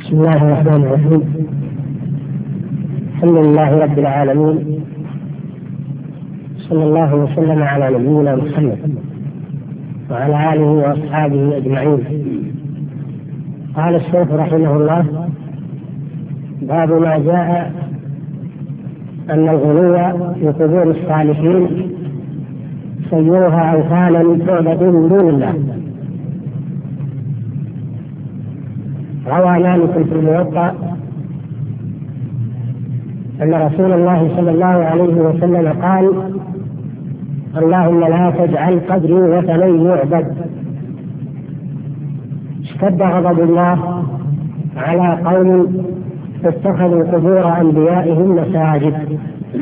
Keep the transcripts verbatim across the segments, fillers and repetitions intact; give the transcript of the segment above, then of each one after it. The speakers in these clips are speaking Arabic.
بسم الله الرحمن الرحيم. الحمد لله رب العالمين، صلى الله وسلم على نبينا محمد وعلى آله وأصحابه أجمعين. قال الشيخ رحمه الله: باب ما جاء أن الغلو في قبور الصالحين صيرها أوثانا تعبد من دون الله. روى مالك في الموطأ أن رسول الله صلى الله عليه وسلم قال: اللهم لا تجعل قبري وثنا يعبد. اشتد غضب الله على قوم اتخذوا قبور أنبيائهم مساجد.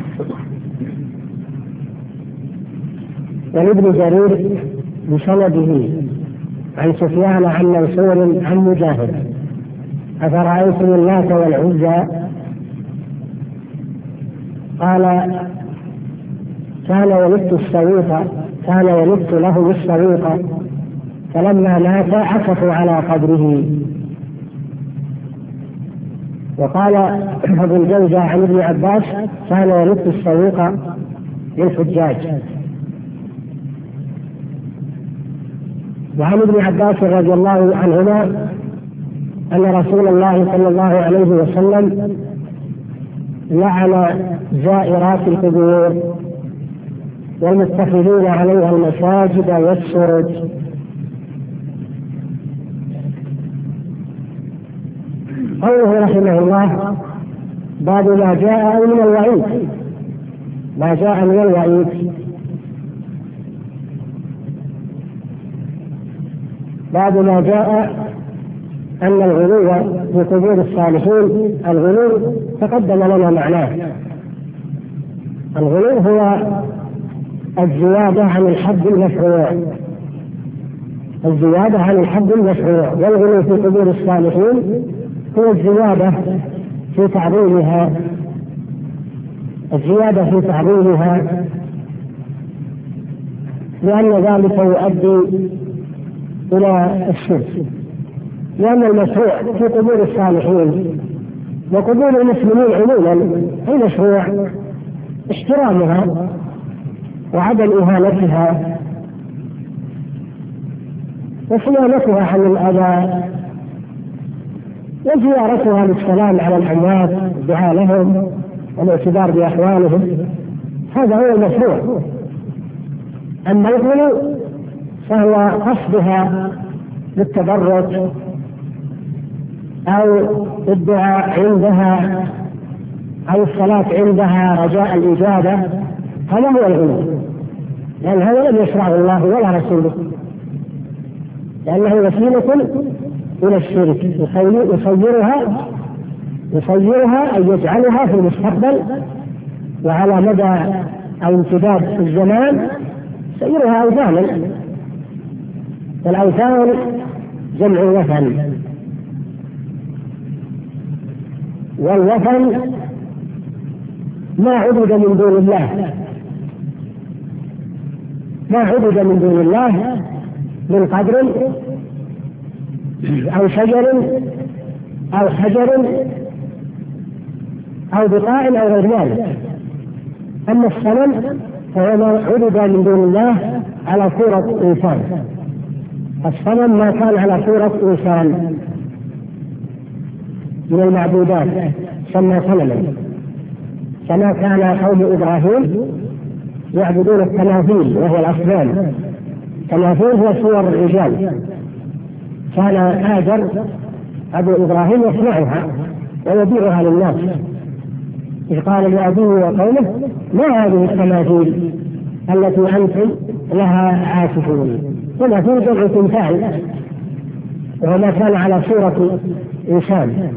ولابن جرير بسنده عن سفيان عن منصور عن مجاهد: أفرأيتم اللات والعزى؟ قال: كان يلت السويق كان يلت له السويق فلما مات عكفوا على قبره. وقال ابو الجوزة عن ابن عباس: كان يلت السويق للحجاج. وعن ابن عباس رضي الله عنهما أن رسول الله صلى الله عليه وسلم لعن زائرات القبور والمتخذين عليها المساجد والسرج. قوله رحمه الله: باب ما جاء من الوعيد. ما جاء من الوعيد باب ما جاء أن الغلو في قبور الصالحين، الغلو تقدم لنا معناه. الغلو هو الزيادة عن الحد المشروع، الزيادة عن الحد المشروع. والغلو في قبور الصالحين هو الزيادة في تعظيمها، الزيادة في تعظيمها لأن ذلك يؤدي إلى الشرك. لأن المشروع في قبور الصالحين وقبور المسلمين عموما المشروع احترامها وعدم إهانتها وصيانتها عن الأذى وزيارتها للسلام على الأموات والدعاء لهم والاعتبار بأحوالهم. هذا هو المشروع. أما الغلو فهو قصدها للتبرك أو الدعاء عندها أو الصلاة عندها رجاء الإجابة، هذا هو الغلو، لأن هذا لم يشرعه الله ولا رسوله، لأنه وسيلة إلى الشرك. يصيرها يصيرها أي يجعلها في المستقبل وعلى مدى أو امتداد الزمان يصيرها أوثانا. والأوثان جمع وثن، والوثن ما عبد من دون الله، ما عبد من دون الله من قبر أو شجر أو حجر أو بقاع أو غير ذلك. أما الصنم فهو ما عبد من دون الله على صورة إنسان. الصنم ما كان على صورة إنسان من المعبودات سمى صنما، كما كان قوم إبراهيم يعبدون التماثيل وهو الأصنام. التماثيل هو صور الرجال، كان هاجر أبو إبراهيم يصنعها ويبيعها للناس، إذ قال لأبيه وقومه: ما هذه التماثيل التي أنتم لها عاكفون؟ تماثيل جمع تمثال، وما كان على صورة إنسان.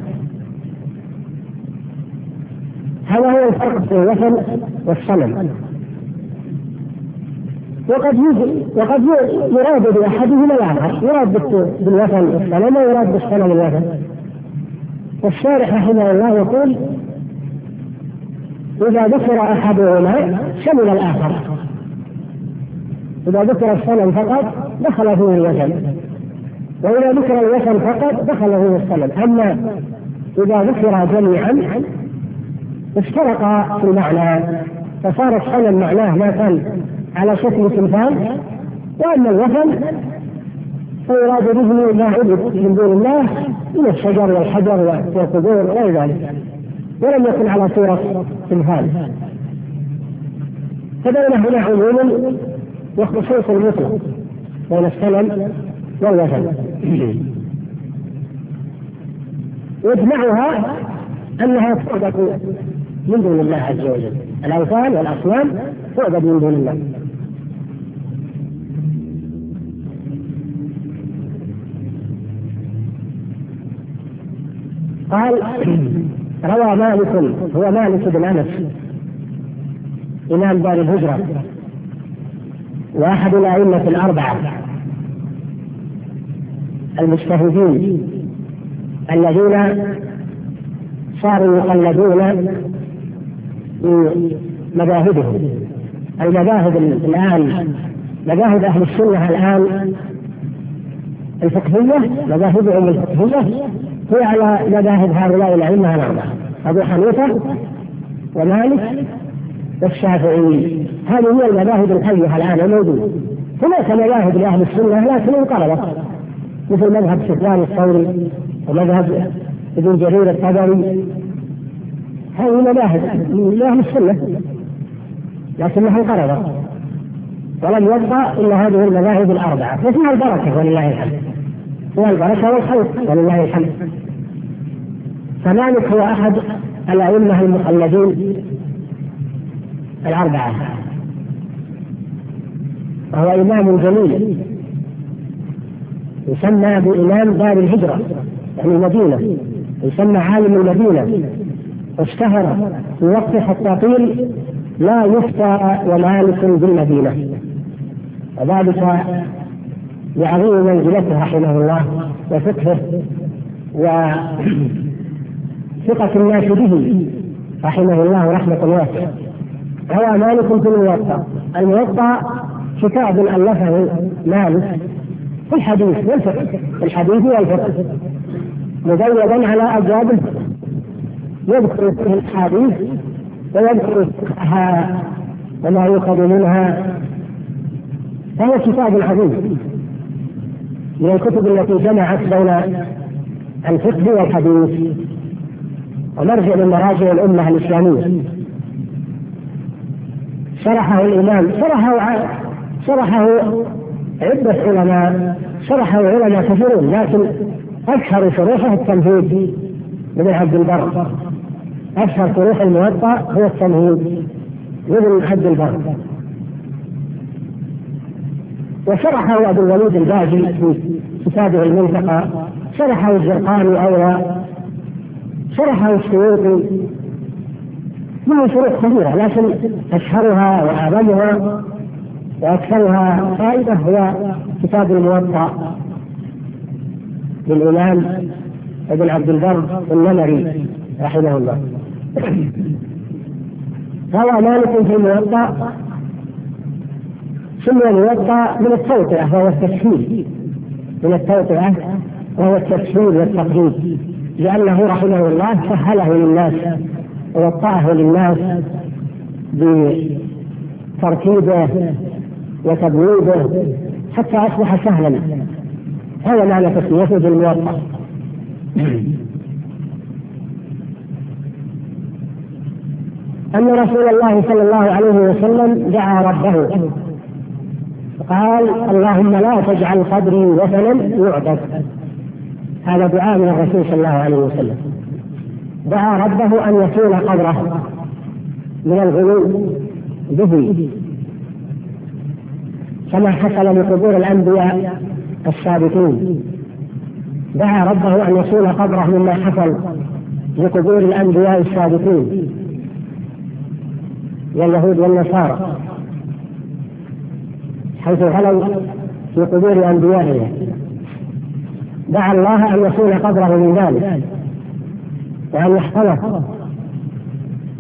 هذا هو الفرق بين الوثن والصنم. وقد وقد يراد بأحدهما الآخر، يراد بالوثن الصنم ويراد بالصنم الوثن. والشارح رحمه الله يقول: إذا ذكر أحدهما شمل الآخر، إذا ذكر الصنم فقط دخل فيه الوثن، وإذا ذكر الوثن فقط دخله في الصنم، أما إذا ذكر جميعا افترقا في المعنى، فصار الصنم معناه ما كان على شكل تمثال، وأما الوثن فيراد به ما عبد من دون الله من الشجر والحجر والقبور وغير ذلك، ولم يكن على صورة تمثال. فبين هنا عموم وخصوص المطلق بين الصنم والوثن. يجمعها أنها تعبد من دون الله عز وجل، الأوثان والأصنام تعبد من دون الله. قال روى مالك، هو مالك بن أنس إمام دار الهجرة وأحد الأئمة الأربعة المجتهدين الذين صاروا يقلدون في مذاهبهم. المذاهب الآن مذاهب أهل السنة الآن الفقهية، مذاهبهم الفقهية هي على مذاهب هؤلاء الأئمة الأربعة، أبو حنيفة ومالك والشافعي. هذه هي المذاهب الحية الآن الموجودة. هناك مذاهب لأهل السنة لكن انقرضت، مثل مذهب سفيان الثوري ومذهب ابن جرير الطبري، هذه مذاهب لأهل السنة لكنها انقرضت، ولم يبقى إلا هذه المذاهب الأربعة، وفيها البركة ولله الحمد، فيها البركة والخير ولله الحمد. فمالك هو أحد الأئمة المقلدين الأربعة، وهو إمام جليل يسمى بإمام دار الهجرة، يعني المدينة، يسمى عالم المدينة، واشتهر في وقت حتى قيل لا يفتى ومالك بالمدينة، وذلك لعظيم منزلته رحمه الله وفقهه وثقة الناس به رحمه الله رحمة واسعة. روى مالك في الموطأ. الموطأ كتاب ألفه مالك في الحديث والفقه، في الحديث والفقه مزودا على أبواب الفقه، يذكر فيه الحديث ويذكر فقهها وما يؤخذ منها، فهو كتاب عظيم من الكتب التي جمعت بين الفقه والحديث، ومرجع من مراجع الأمة الإسلامية. شرحه الإمام شرحه شرحه عدة علماء، شرحه علماء كثيرون، لكن أشهر شروحه التمهيد لابن عبد البر. أشهر شروح الموطأ هو التمهيد لابن عبد البر، وشرحه أبو الوليد الباجي في كتابه المنتقى، شرحه الزرقاني أيضا، شرحه السيوطي، له شروح كثيرة، لكن أشهرها وأعظمها وأكثرها فائدة هو كتاب الموطأ للإمام ابن عبد البر النمري رحمه الله. روى مالك في الموطأ، سمي الموطأ من التوطئة وهو التسهيل، من التوطئة وهو التسهيل والتقريب، لأنه رحمه الله سهله للناس ووطأه للناس بترتيبه وتبويبه حتى أصبح سهلا. هذا معنى تسميته بالموطأ. أن رسول الله صلى الله عليه وسلم دعا ربه قال اللهم لا تجعل قبري وثنا يعبد. هذا دعاء من الرسول صلى الله عليه وسلم، دعا ربه أن يكون قبره من الغلو به كما حصل لقبور الأنبياء السابقين. دعا ربه أن يكون قبره مما حصل لقبور الأنبياء السابقين واليهود والنصارى، حيث غلوا في قبور أنبيائهم. دعا الله أن يكون قبره من ذلك وأن يحفظه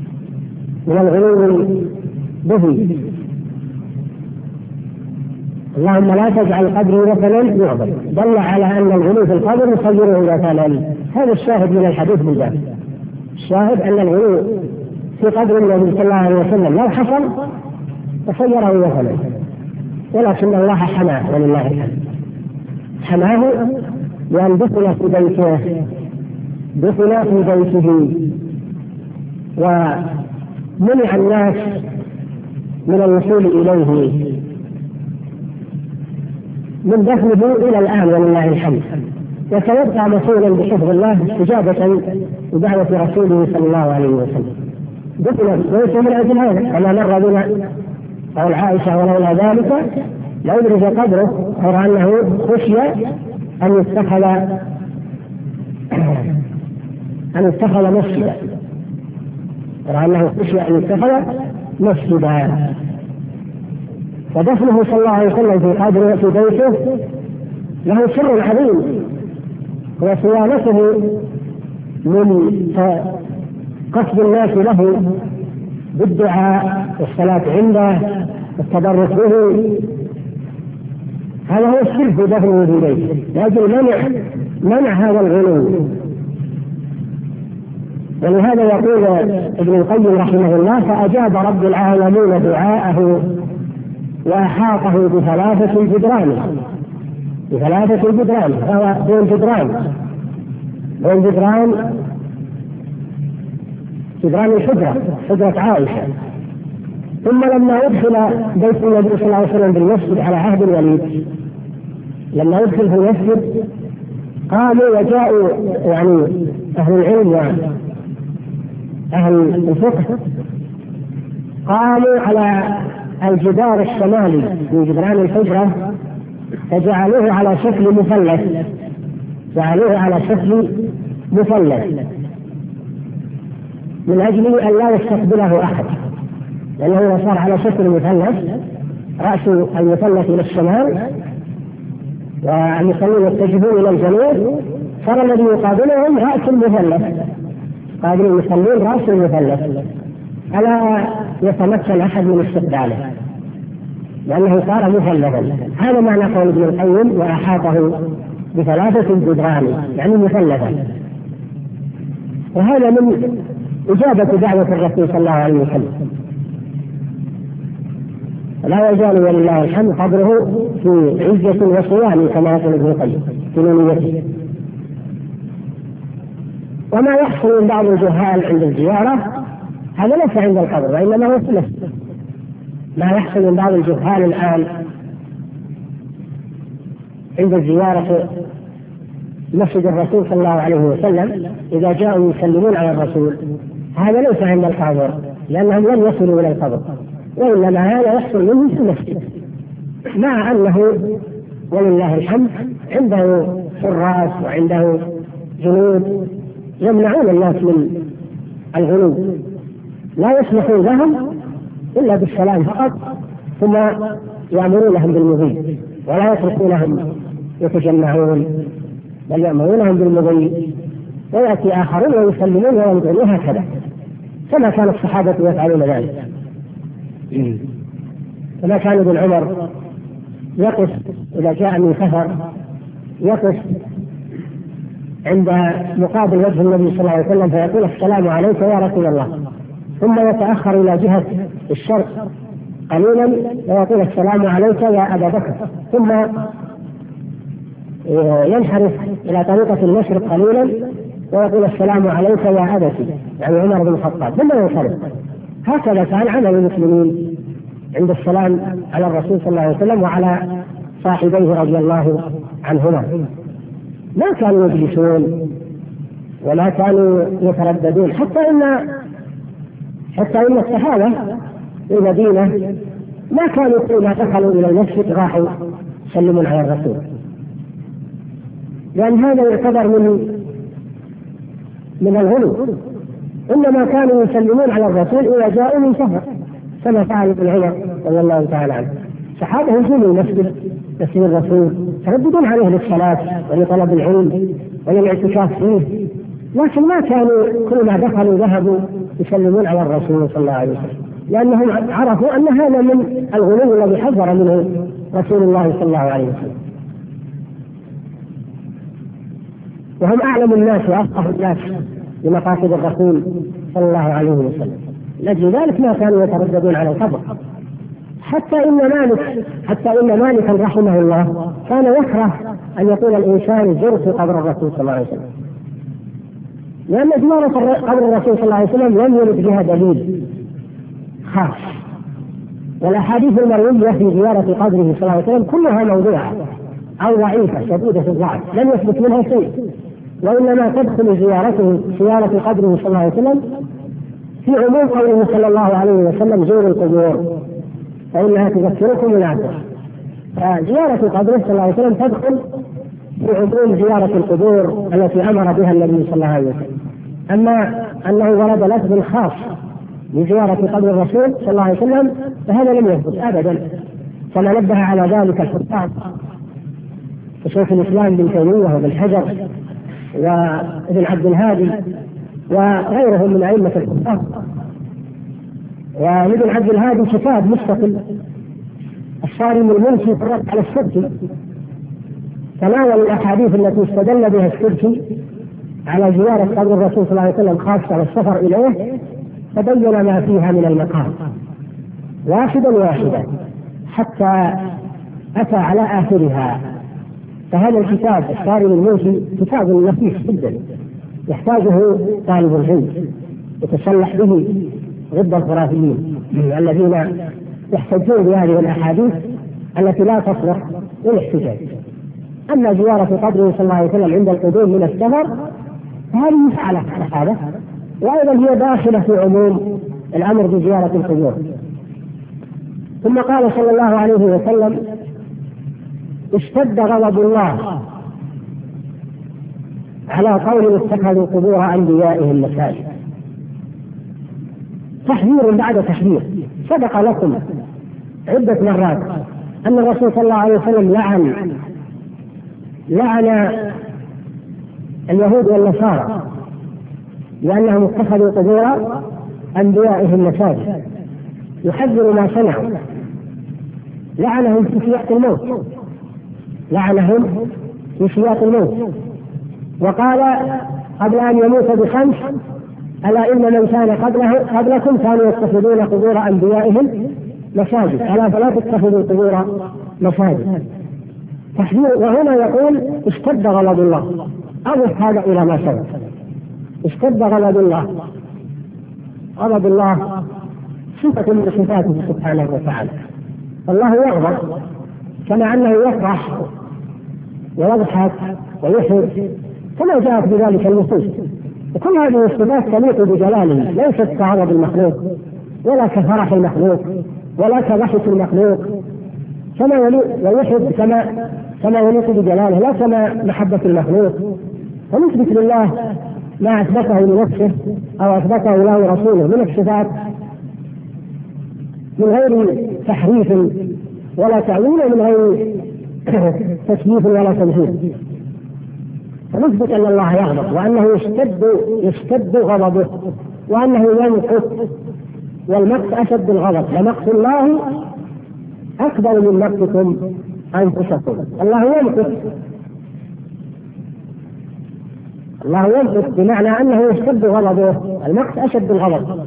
من الغلو به. اللهم لا تجعل قبري وثنا يعبد، دل على أن الغلو في القبر يصيره وثنا. هذا الشاهد من الحديث بالذات. الشاهد أن الغلو في قبر النبي صلى الله عليه وسلم لو حصل تصيره وثنا، ولكن الله حماه ولله الحمد. حماه لأن دخل في بيته دخل في بيته ومنع الناس من الوصول إليه من دفنه إلى الآن ولله الحمد، وسيبقى مسؤولا بحفظ الله استجابة لدعوة رسوله صلى الله عليه وسلم. دفن بيته من أجل هذا، كما مر بنا قول عائشة ولولا ذلك لأبرز قبره، غير أنه خشي أن يتخذ أن يتخذ مسجدا، غير أنه خشي أن يتخذ مسجدا. ودفنه صلى الله عليه وسلم في قبره في بيته له سر عظيم، وصيانته من قصد الناس له بالدعاء والصلاة عنده والتبرك به. هذا هو السر في دفنه في بيته، لكن منع منع هذا الغلو. ولهذا يقول ابن القيم رحمه الله: فأجاب رب العالمين دعاءه وأحاطه بثلاثة جدران بثلاثة جدران هو بين جدران بين جدران جدران الحجرة حجرة عائشة. ثم لما أدخل بيت النبي صلى الله عليه وسلم بالمسجد على عهد الوليد، لما أدخل في المسجد قاموا وجاءوا يعني أهل العلم وأهل الفقه قاموا على الجدار الشمالي من جدران الحجرة فجعلوه على شكل مثلث جعلوه على شكل مثلث من أجل أن لا يستقبله أحد، لأنه صار على شكل مثلث، رأس المثلث إلى الشمال والمصلين يتجهون إلى الجنوب، صار الذي يقابلهم رأس المثلث، قابل المصلين رأس المثلث، ألا يتمكن أحد من استقباله لأنه صار مثلثا. هذا معنى قول ابن القيم: وأحاطه بثلاثة جدران، يعني مثلثا. وهذا من إجابة دعوة الرسول صلى الله عليه وسلم. لا يزال ولله الحمد قبره في عزة وصيان كما يقول ابن القيم في نونيته. وما يحصل من بعض الجهال عند الزيارة هذا ليس عند القبر، وإنما هو في المسجد. ما يحصل من بعض الجهال الآن عند الزيارة مسجد الرسول صلى الله عليه وسلم إذا جاءوا يسلمون على الرسول، هذا ليس عند القبر، لأنهم لم يصلوا إلى القبر، وإنما هذا يحصل منه في المسجد، مع أنه ولله الحمد عنده حراس وعنده جنود يمنعون الناس من الغلو، لا يسمحون لهم إلا بالسلام فقط، ثم يأمرونهم بالمضي ولا يتركونهم يتجمعون، بل يأمرونهم بالمضي، ويأتي آخرون ويسلمون ويمضون هكذا كما كان الصحابة يفعلون ذلك. كما كان ابن عمر يقف إذا جاء من سفر، يقف عند مقابل وجه النبي صلى الله عليه وسلم فيقول: السلام عليك يا رسول الله، ثم يتأخر إلى جهة الشرق قليلا ويقول: السلام عليك يا أبا بكر، ثم ينحرف إلى طريقة المشرق قليلا ويقول: السلام عليك يا أبتي، يعني عمر بن الخطاب، ثم ينصرف. هكذا كان عمل المسلمين عند السلام على الرسول صلى الله عليه وسلم وعلى صاحبيه رضي الله عنهما. ما كانوا يجلسون ولا كانوا يترددون، حتى إن حتى إن الصحابة في المدينة ما كانوا إذا دخلوا إلى المسجد راحوا يسلمون على الرسول، لأن هذا يعتبر من من الغلو، إنما كانوا يسلمون على الرسول إذا جاءوا من سفر، كما فعل ابن عمر رضي الله تعالى عنه. صحابه يجون المسجد مسجد الرسول يترددون عليه للصلاة ولطلب العلم وللاعتكاف فيه، لكن ما كانوا كل ما دخلوا ذهبوا يسلمون على الرسول صلى الله عليه وسلم، لأنهم عرفوا أن هذا من الغلو الذي حذر منه رسول الله صلى الله عليه وسلم، وهم أعلم الناس وأفقه الناس بمقاصد الرسول صلى الله عليه وسلم، لأجل ذلك ما كانوا يترددون على القبر. حتى إن مالك حتى إن مالكا رحمه الله كان يكره أن يقول الإنسان زرت قبر الرسول صلى الله عليه وسلم، لأن زيارة قبر الرسول صلى الله عليه وسلم لم يرد بها دليل خاص، والأحاديث المروية في زيارة قبره صلى الله عليه وسلم كلها موضوعة أو ضعيفة شديدة الضعف لم يثبت منها شيء، وإنما تدخل زيارته زيارة قبره صلى الله عليه وسلم في عموم قوله صلى الله عليه وسلم زوروا القبور فإنها تذكركم الآخرة. فزيارة قبره صلى الله عليه وسلم تدخل في عموم زيارة القبور التي أمر بها النبي صلى الله عليه وسلم. أما أنه ورد لفظ خاص لزيارة قبر الرسول صلى الله عليه وسلم فهذا لم يثبت أبدا، كما نبه على ذلك الحفاظ كشيخ الإسلام بن تيمية وابن حجر وابن عبد الهادي وغيرهم من أئمة الحفاظ. وابن عبد الهادي كتاب مستقل الصارم المنشي في الرد على السبكي، تناول الأحاديث التي استدل بها السبكي على زيارة قبر الرسول صلى الله عليه وسلم خاصة والسفر إليه، فبين ما فيها من المقام واحدا واحدا حتى أتى على آخرها. فهذا الكتاب الصارم المنشي كتاب نفيس جدا يحتاجه طالب العلم يتسلح به ضد الخرافيين الذين يحتجون بهذه الأحاديث التي لا تصلح للاحتجاج. أما زيارة قبره صلى الله عليه وسلم عند القدوم من السفر فهذه مسألة هذا، وأيضا هي داخلة في عموم الأمر بزيارة القبور. ثم قال صلى الله عليه وسلم اشتد غضب الله على قوم اتخذوا قبور أنبيائهم مساجد. تحذير بعد تحذير. سبق لكم عدة مرات أن الرسول صلى الله عليه وسلم لعن لعن اليهود والنصارى لأنهم اتخذوا قبور أنبيائهم مساجد، يحذر ما صنعوا، لعنهم في سياق الموت لعنهم في سياق الموت وقال قبل أن يموت بخمس ألا إن من كان قبله قبلكم كانوا يتخذون قبور أنبيائهم مساجد ألا فلا تتخذوا قبور مساجد. تحذير. وهنا يقول اشتد غضب الله، أضف هذا إلى ما سبق. اشتد غضب الله، غضب الله صفة من صفاته سبحانه وتعالى. الله يغضب كما أنه يفرح ويضحك ويحب كما جاءت بذلك النصوص، وكل هذه الصفات تليق بجلاله، ليست كغضب المخلوق ولا كفرح المخلوق ولا كضحك المخلوق، كما ويحب كما كما يليق بجلاله لا كما محبة المخلوق. ونثبت لله ما أثبته لنفسه أو أثبته له رسوله من الصفات من غير تحريف ولا تعويل ومن غير تكييف ولا تمثيل. فنثبت أن الله يغضب وأنه يشتد يشتد غضبه وأنه يمقت، والمقت أشد الغضب، لمقت الله أكبر من مقتكم أنفسكم. الله يمقت الله يمقت بمعنى أنه يشتد غضبه، المقت أشد الغضب،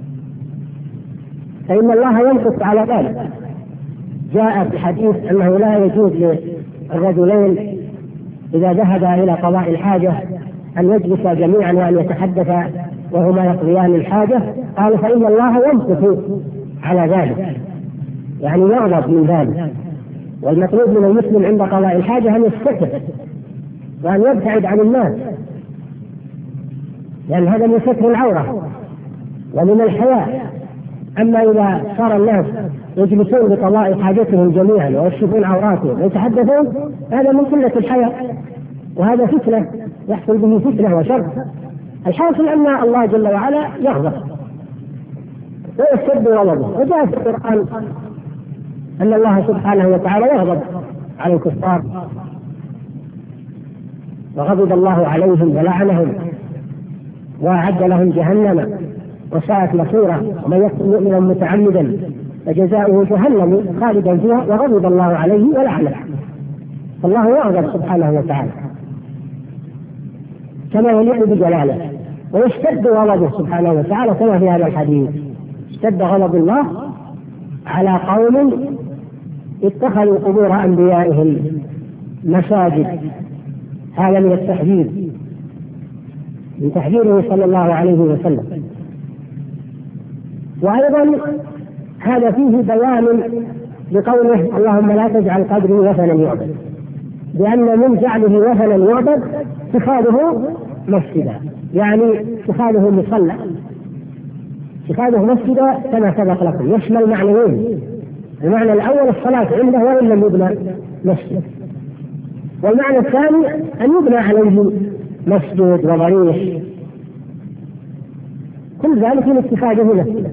فإن الله يمقت على ذلك. جاء في حديث أنه لا يجوز للرجلين إذا ذهبا إلى قضاء الحاجة أن يجلسا جميعا وأن يتحدثا وهما يقضيان الحاجة، قال فإن الله يمقت على ذلك، يعني يغضب من ذلك. والمطلوب من المسلم عند قضاء الحاجة أن يستتر وأن يبتعد عن الناس، لأن هذا من ستر العورة ومن الحياء. أما إذا صار الناس يجلسون لقضاء حاجتهم جميعا ويكشفون عوراتهم ويتحدثون، هذا من قلة الحياء، وهذا فتنة يحصل به فتنة وشر. الحاصل أن الله جل وعلا يغضب ويشتد غضبه، وجاء في القرآن أن الله سبحانه وتعالى يغضب على الكفار وغضب الله عليهم ولعنهم وأعد لهم جهنم وساءت مصيره، ومن يقتل مؤمنا متعمدا فجزاؤه جهنم خالدا فيها وغضب الله عليه ولعنه. فالله يغضب سبحانه وتعالى كما يليق بجلاله، ويشتد غضبه سبحانه وتعالى كما في هذا الحديث: اشتد غضب الله على قوم اتخذوا قبور أنبيائهم مساجد. هذا من التحذير، من تحذيره صلى الله عليه وسلم. وأيضا هذا فيه بيان لقوله: اللهم لا تجعل قبري وثنا يعبد، لأن من جعله وثنا يعبد اتخاذه مسجدا، يعني اتخاذه مصلى، اتخاذه مسجدا كما سبق لكم يشمل معنيين: المعنى الأول الصلاة عنده وإن لم يبنى مسجد، والمعنى الثاني أن يبنى عليه مسجد وضريح، كل ذلك من اتخاذه مسجدا.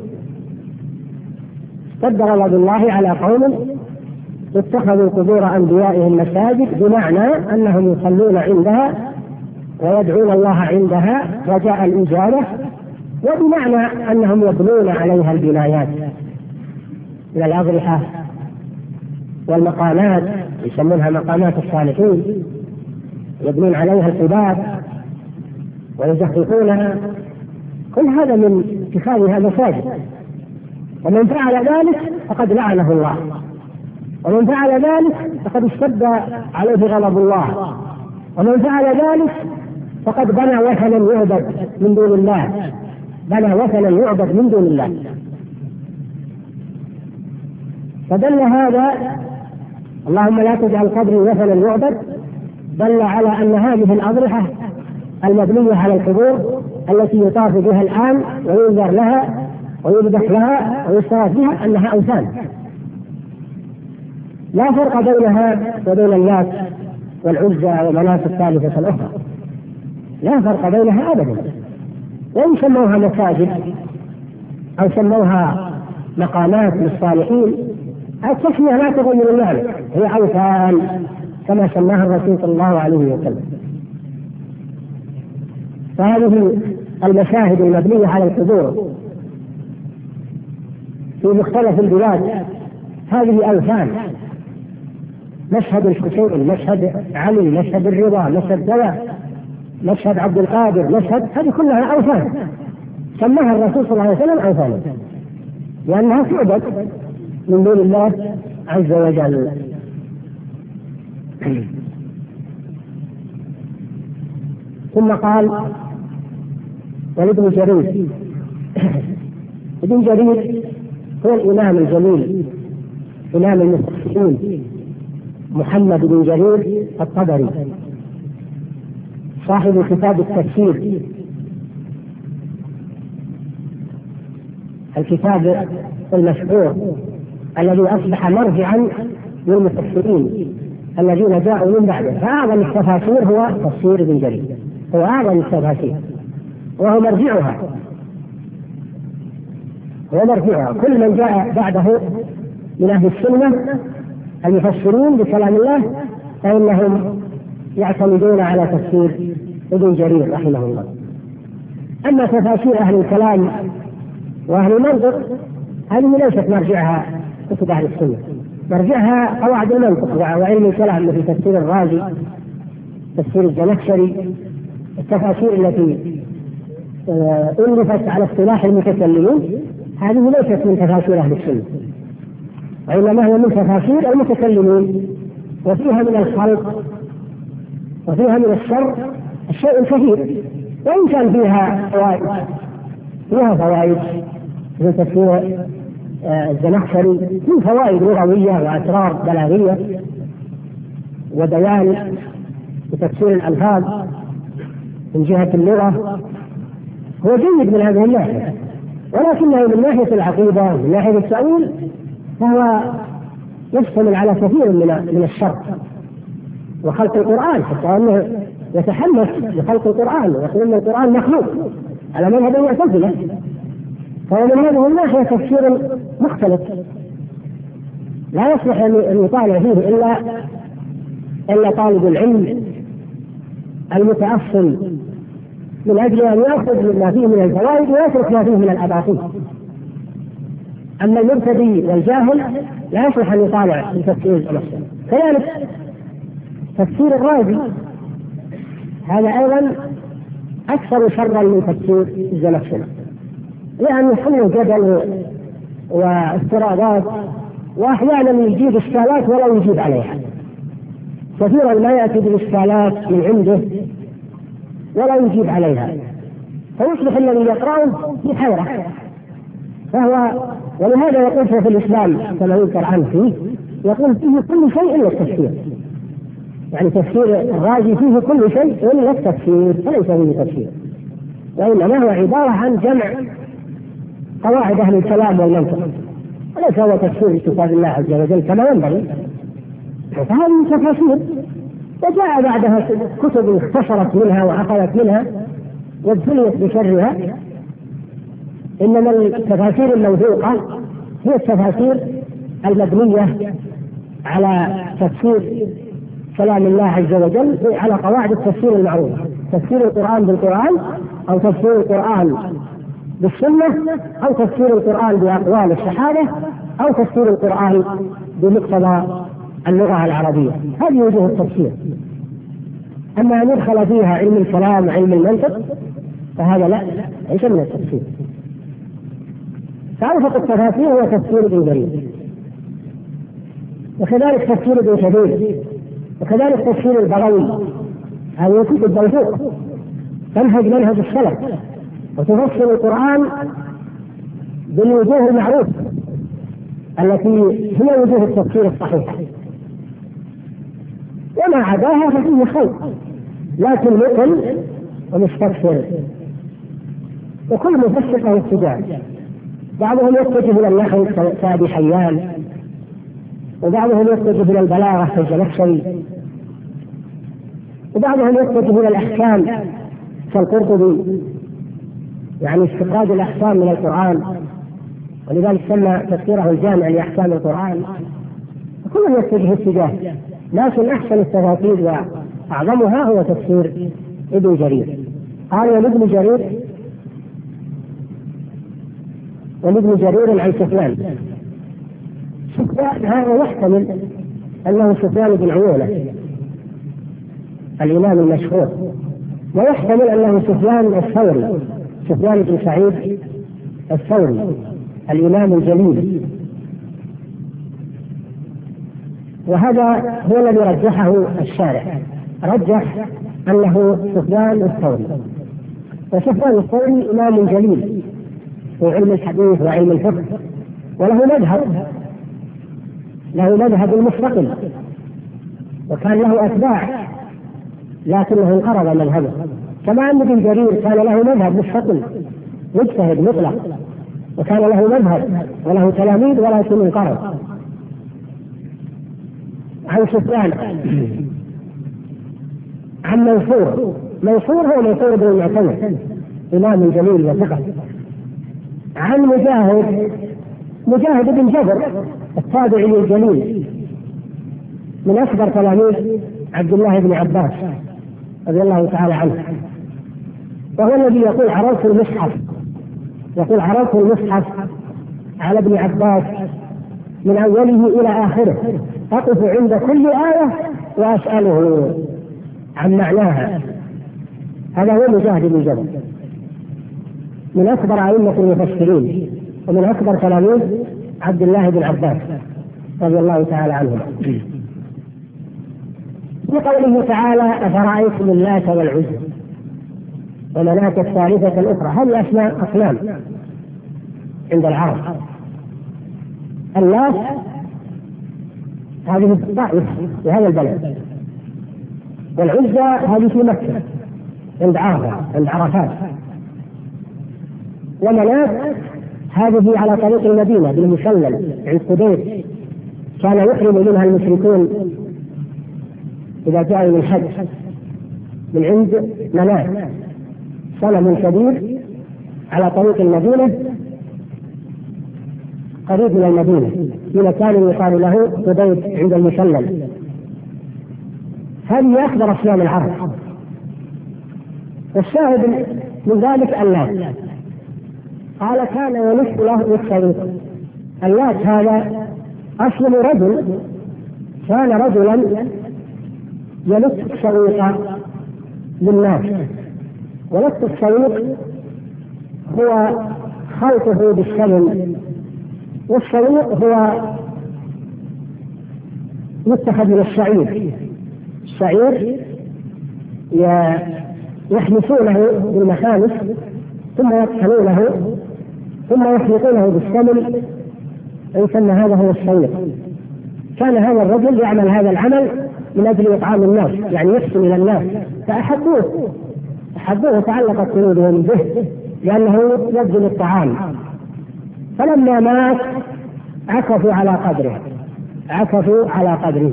اشتد غضب الله على قوم اتخذوا قبور أنبيائهم مساجد، بمعنى أنهم يصلون عندها ويدعون الله عندها رجاء الإجابة، وبمعنى أنهم يبنون عليها البنايات من الأضرحة والمقامات، يسمونها مقامات الصالحين، يبنون عليها القباب ويزخرفونها، كل هذا من اتخاذها مساجد. ومن فعل ذلك فقد لعنه الله، ومن فعل ذلك فقد اشتد عليه غضب الله، ومن فعل ذلك فقد بنى وثنا يعبد من دون الله، بنى وثنا يعبد من دون الله. فدل هذا اللهم لا تجعل قبري وثنا يعبد دل على أن هذه الأضرحة المبنية على القبور التي يطاف بها الآن وينذر لها ويذبح لها ويستغاث بها أنها أوثان، لا فرق بينها وبين اللات والعزى ومناة الثالثة الأخرى، لا فرق بينها أبدا. وإن سموها مساجد أو سموها مقامات للصالحين، التسمية لا تغير المعنى، هي أوثان كما سماها الرسول صلى الله عليه وسلم. فهذه المشاهد المبنية على القبور في مختلف البلاد هذه أوثان، مشهد الحسين، مشهد علي، مشهد الرضا، مشهد دواء، مشهد عبد القادر، مشهد، هذه كلها أوثان سماها الرسول صلى الله عليه وسلم أوثانا، لأنها تعبد من دون الله عز وجل. ثم قال: ولابن جرير. ابن جرير هو الإمام الجليل إمام المفسرين محمد بن جرير الطبري صاحب كتاب التفسير، الكتاب المشهور الذي أصبح مرجعا للمفسرين الذين جاءوا من بعده. فأعظم التفاسير هو تفسير ابن جرير، هو أعظم التفاسير وهو مرجعها، هو مرجعها. كل من جاء بعده من أهل السنة المفسرين بكلام الله فإنهم يعتمدون على تفسير ابن جرير رحمه الله. أما تفاسير أهل الكلام وأهل المنطق هذه ليست مرجعها كتب أهل السنة، مرجعها قواعد المنطق وعلم الكلام مثل تفسير الرازي، تفسير الزمخشري، التفاسير التي ألفت على اصطلاح المتكلمين هذه ليست من تفاسير أهل السنة، وإنما هي من تفاسير المتكلمين، وفيها من الخلق وفيها من الشر الشيء الكثير، وإن كان فيها فوائد، فيها فوائد من تفسير الزمخشري من فوائد لغوية وأسرار بلاغية وبيان وتفسير الألفاظ من جهة اللغة، هو جيد من هذه الناحية، ولكنه من ناحية العقيدة من ناحية التأويل فهو يشتمل على كثير من من الشر وخلق القرآن، حتى أنه يتحمس لخلق القرآن ويقول أن القرآن مخلوق على مذهب المعتزلة، فهو من هذه الناحية تفسير مختلف لا يصلح أن يطالع فيه إلا إلا طالب العلم المتأصل من أجل أن يأخذ ما فيه من الفوائد ويترك ما فيه من الأباطيل. أما المبتدئ والجاهل لا يصلح أن يطالع في تفسير الزمخشري. كذلك تفسير الرازي هذا أيضا أكثر شرا من تفسير الزمخشري، لأنه حل جدل وافتراضات، وأحيانا يجيب إشكالات ولا يجيب عليها. كثيرا ما يأتي بالإشكالات من عنده ولا يجيب عليها، فيصبح الذي يقرأه في حيرة. فهو ولهذا يقول في الإسلام كما يذكر عنه فيه، يقول فيه كل شيء إلا التفسير، يعني تفسير الرازي فيه كل شيء إلا التفسير، فليس فيه تفسير، وإنما هو عبارة عن جمع قواعد أهل الكلام والمنطق، وليس هو تفسير كتاب الله عز وجل كما ينبغي. فهذه تفاسير، وجاء بعدها كتب اختصرت منها وأخذت منها وابتليت بشرها. إنما التفاسير الموثوقة هي التفاسير المبنية على تفسير كلام الله عز وجل على قواعد التفسير المعروفة، تفسير القرآن بالقرآن، أو تفسير القرآن بالسنة، أو تفسير القرآن بأقوال الصحابة، أو تفسير القرآن بمقتضى اللغة العربية. هذه وجوه التفسير. أما أن يدخل فيها علم الكلام وعلم المنطق فهذا لا، ليس من التفسير. فأوسط التفاسير هو تفسير ابن جرير، وكذلك تفسير ابن كثير، وكذلك تفسير البغوي. هذه كتب موثوقة تنهج منهج السلف وتفسر القرآن بالوجوه المعروفة التي هي وجوه التفسير الصحيح، وما عداها ففيه خير، لكن مقل ومستكثر، وكل مفسر له اتجاه. بعضهم يتجه الى النحو كابي حيان، وبعضهم يتجه الى البلاغه كالزمخشري، وبعضهم يتجه الى الاحكام كالقرطبي، يعني استخراج الاحكام من القران، ولذلك سمى تفسيره الجامع لاحكام القران. كلهم يتجه اتجاه، لكن احسن التفاسير واعظمها هو تفسير ابن جرير. قال ولابن جرير ولابن جرير عن سفيان. سفيان هذا يحتمل انه سفيان بن عيينة الامام المشهور، ويحتمل انه سفيان الثوري، سفيان بن سعيد الثوري الامام الجليل، وهذا هو الذي رجحه الشارع، رجح انه سفيان الثوري. وسفيان الثوري امام جليل في علم الحديث وعلم الفقه، وله مذهب له مذهب مستقل، وكان له اتباع لكنه انقرض مذهبه، كما ان ابن جرير كان له مذهب مستقل مجتهد مطلق، وكان له مذهب وله تلاميذ ولكن انقرض. عن سفيان عن منصور، منصور هو منصور بن المعتمر امام جليل وثقة. عن مجاهد، مجاهد بن جبر التابعي الجليل من اكبر تلاميذ عبد الله بن عباس رضي الله تعالى عنه، وهو الذي يقول عرفت المصحف، يقول عرفت المصحف على ابن عباس من اوله الى اخره، اقف عند كل آية واسأله عن معناها. هذا هو مجاهد بن جبر من اكبر ائمة المفسرين ومن اكبر تلاميذ عبد الله بن عباس رضي الله تعالى عنهما. في قوله تعالى أفرأيتم اللات والعزى ومناة الثالثة الأخرى، هذه أسماء أصنام عند العرب. اللات هذه في الطائف في هذا البلد، والعزى هذه في مكة عند عرفة عند عرفات، ومناة هذه على طريق المدينة بالمسلل عند قدير، كان يحرم منها المشركون إذا جاءوا من الحج من عند مناة، صنم كبير على طريق المدينة قريب من المدينة في مكان يقال له قدير عند المسلل. هذه أكبر أصنام العرب. والشاهد من ذلك اللات، قال كان يلف له الطريق اللات هذا أصل رجل، كان رجلا يلت السويق للناس، ولت السويق هو خلطه بالسمن، والسويق هو يتخذ من الشعير، الشعير يحمسونه بالمخالف ثم يطحنونه ثم يخلطونه بالسمن، يسمى هذا هو السويق. كان هذا الرجل يعمل هذا العمل من أجل إطعام الناس، يعني يحسن إلى الناس، فأحبوه أحبوه وتعلقت قلوبهم به لأنه يبذل الطعام. فلما مات عكفوا على قدره، عكفوا على قدره.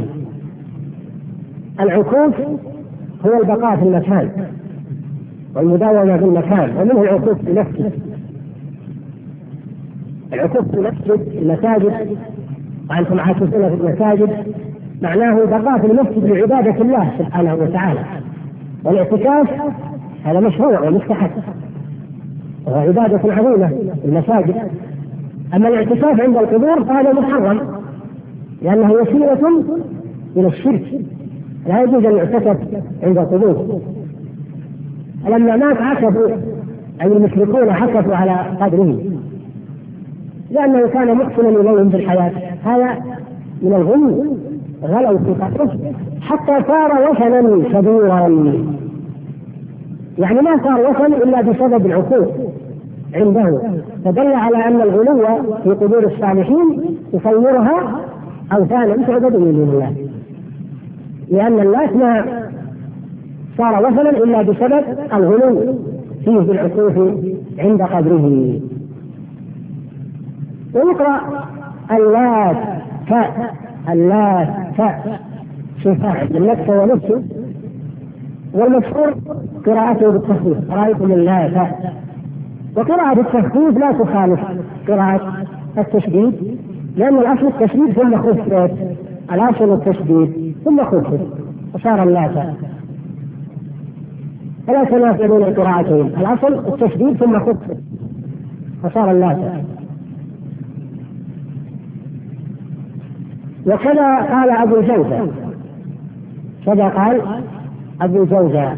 العكوف هو البقاء في المكان والمداومة في المكان، ومنه العكوف في نفسه. العكوف في المسجد، المساجد، وأنتم عاكفون في المساجد معناه بقاء في المسجد لعبادة الله سبحانه وتعالى. والاعتكاف هذا مشروع ومستحب وهو عبادة عظيمة في المساجد. أما الاعتكاف عند القبور فهذا محرم لأنه وسيلة إلى الشرك، لا يجوز أن يعتكف عند القبور. لما مات عكفوا، أي المشركون عكفوا على قدره لأنه كان محسنا إليهم في الحياة. هذا من الغلو، غلوا في قدره حتى صار وثنا كبيرا، يعني ما صار وثن إلا بسبب العقوق عنده، فدل على أن الغلو في قبور الصالحين يصورها أوثانا تعبد من دون الله، لأن اللات ما صار وثنا إلا بسبب الغلو فيه بالعقوق عند قبره. ويقرأ اللات فاء، اللات فاء شفاعة النفس ونفسه، والمشهور قراءته بالتخفيف، رأيتم اللات. وقراءة التخفيف لا تخالف قراءة التشديد، لأن الأصل التشديد ثم خفف، الأصل التشديد ثم خفف وصار اللات، فلا تنافى بين قراءتين، الأصل التشديد ثم خفف وصار اللات. وكذا قال أبو الجوزة، كذا قال أبو الجوزة.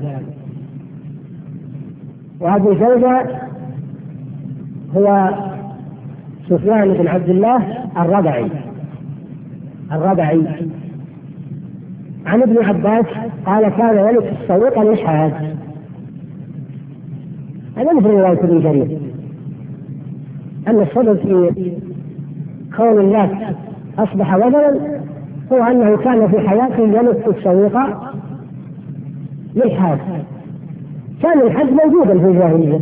وأبو الجوزة هو سفيان بن عبد الله الربعي الربعي عن ابن عباس قال كان يلك السويق الإشهاد. هذا مثل رواية ابن جرير أن السبب في كون الناس أصبح وثنا هو أنه كان في حياته يلك السويق للحاج. كان الحج موجودا في الجاهلية،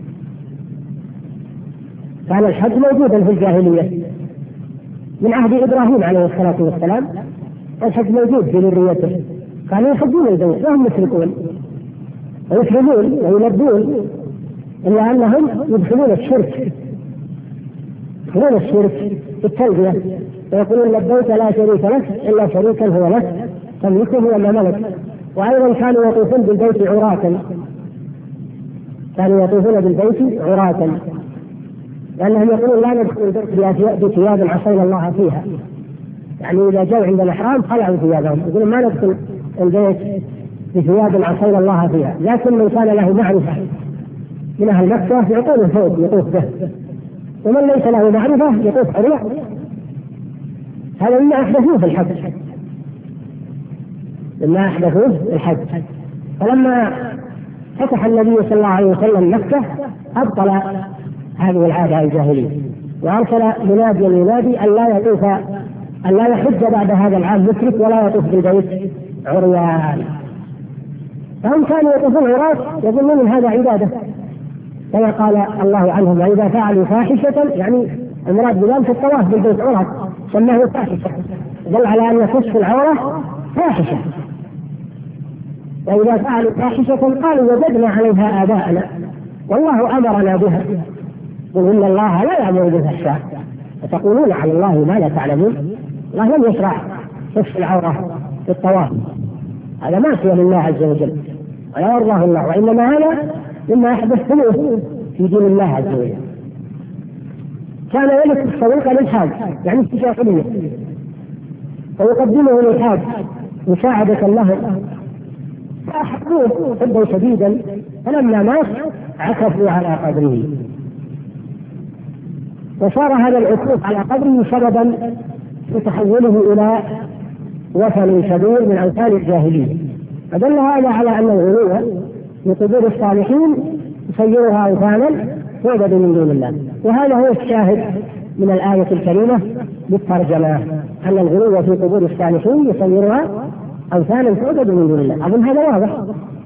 كان الحج موجودا في الجاهلية من عهد إبراهيم عليه الصلاة والسلام، الحج موجود في ذريته، كانوا يحجون البيت وهم مشركون ويحرمون ويلبون، إلا أنهم يدخلون الشرك يدخلون الشرك في التلبية، ويقولون لبيك لا شريك لك إلا شريكا هو لك تملكه وما ملك. وأيضا كانوا يطوفون بالبيت عراة، كانوا يطوفون بالبيت عراة لأنهم يقولون لا ندخل البيت بثياب عصينا الله فيها، يعني إذا جاءوا عند الإحرام خلعوا ثيابهم، يقولون ما ندخل البيت بثياب عصينا الله فيها. لكن من كان له معرفة من أهل مكة يطوف فوق يطوف به، ومن ليس له معرفة يطوف حريع. هذا مما أحدثوه في الحج، مما أحدثوه في الحج. فلما فتح النبي صلى الله عليه وسلم مكة أبطل هذه العادة الجاهلية، وأرسل مناديا ينادي أن لا يطوف أن لا يحج بعد هذا العام مشرك ولا يطوف بالبيت عريان. فهم كانوا يطوفون عراة يظنون من هذا عبادة، كما قال الله عنهم وإذا فعلوا فاحشة، يعني المراد بذلك الطواف بالبيت عراة سماه فاحشة، دل على أن كشف العورة فاحشة. وإذا فعلوا فاحشة قالوا وجدنا عليها آباءنا والله أمرنا بها، قل إن الله لا يأمر بالفحشاء وتقولون على الله ما لا تعلمون. الله لم يشرع كشف العورة في الطواف، هذا معصية لله عز وجل ولا يرضاه الله، وإنما هذا مما يحدث في دين الله عز وجل. كان يلف الطريق للحاج يعني استشافية ويقدمه للحاج مساعدة له، فأحبوه حبا شديدا، فلما مات عكفوا على قبره، وصار هذا العكوف على قبره سببا في تحوله إلى وثن كبير من أوثان الجاهلية. فدل هذا على أن الغلو في قبور الصالحين يصيرها أوثانا تعبد من دون الله. وهذا هو الشاهد من الآية الكريمة بالترجمة، أن الغلو في قبور الصالحين يصيرها أوثانا تعبد من دون الله. أظن هذا واضح.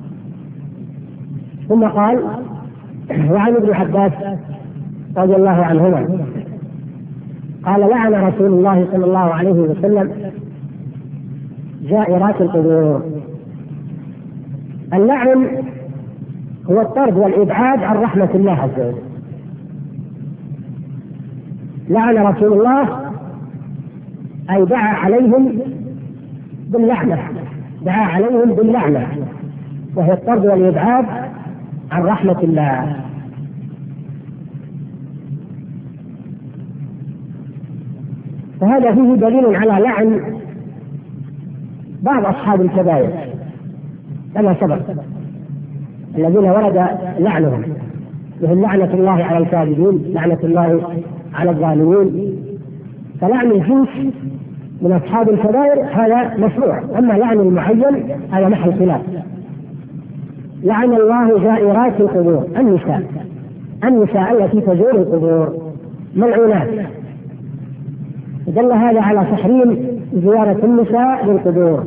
ثم قال: وعن ابن عباس رضي الله عنهما قال: لعن رسول الله صلى الله عليه وسلم زائرات القبور. اللعن هو الطرد والإبعاد عن رحمة الله عز وجل. لعن رسول الله أي دعا عليهم باللعنة، دعا عليهم باللعنة، وهي الطرد والإبعاد عن رحمة الله. فهذا فيه دليل على لعن بعض أصحاب الكبائر كما سبق، الذين ورد لعنهم، مثل لعنة الله على الكاذبين، لعنة الله على الظالمين. فلعن الجنس من أصحاب الكبائر هذا مشروع، أما لعن المعين هذا محل خلاف. لعن الله زائرات القبور، النساء النساء التي تزور القبور ملعونات. دل هذا على تحريم زيارة النساء للقبور،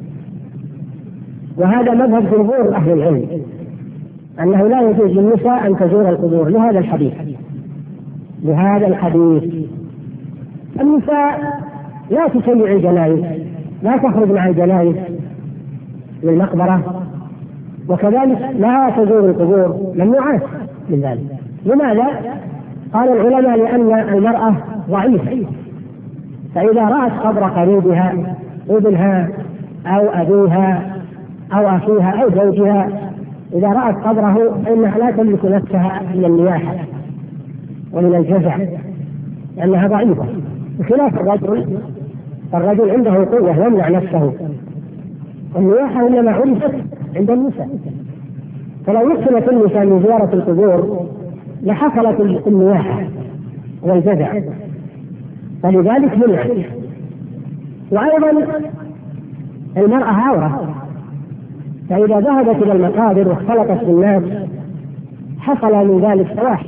وهذا مذهب جمهور أهل العلم أنه لا يجوز للنساء أن تزور القبور لهذا الحديث لهذا الحديث النساء لا تشيع الجنائز، لا تخرج مع الجنائز للمقبرة، وكذلك لا تزور القبور، ممنوعات من ذلك. لماذا؟ قال العلماء: لأن المرأة ضعيفة، فإذا رأت قبر قريبها ابنها أو أبيها أو أخيها أو زوجها، إذا رأت قبره فإنها لا تملك نفسها من النياحة ومن الجزع لأنها ضعيفة، بخلاف الرجل. الرجل عنده قوة يمنع نفسه، النياحة إنما عرفت عند النساء. فلو يحصلت النساء من زيارة القبور لحصلت النياحة والجزع، فلذلك منع. وأيضا المرأة عورة، فإذا ذهبت إلى المقابر واختلطت بالناس حصل من ذلك فواحش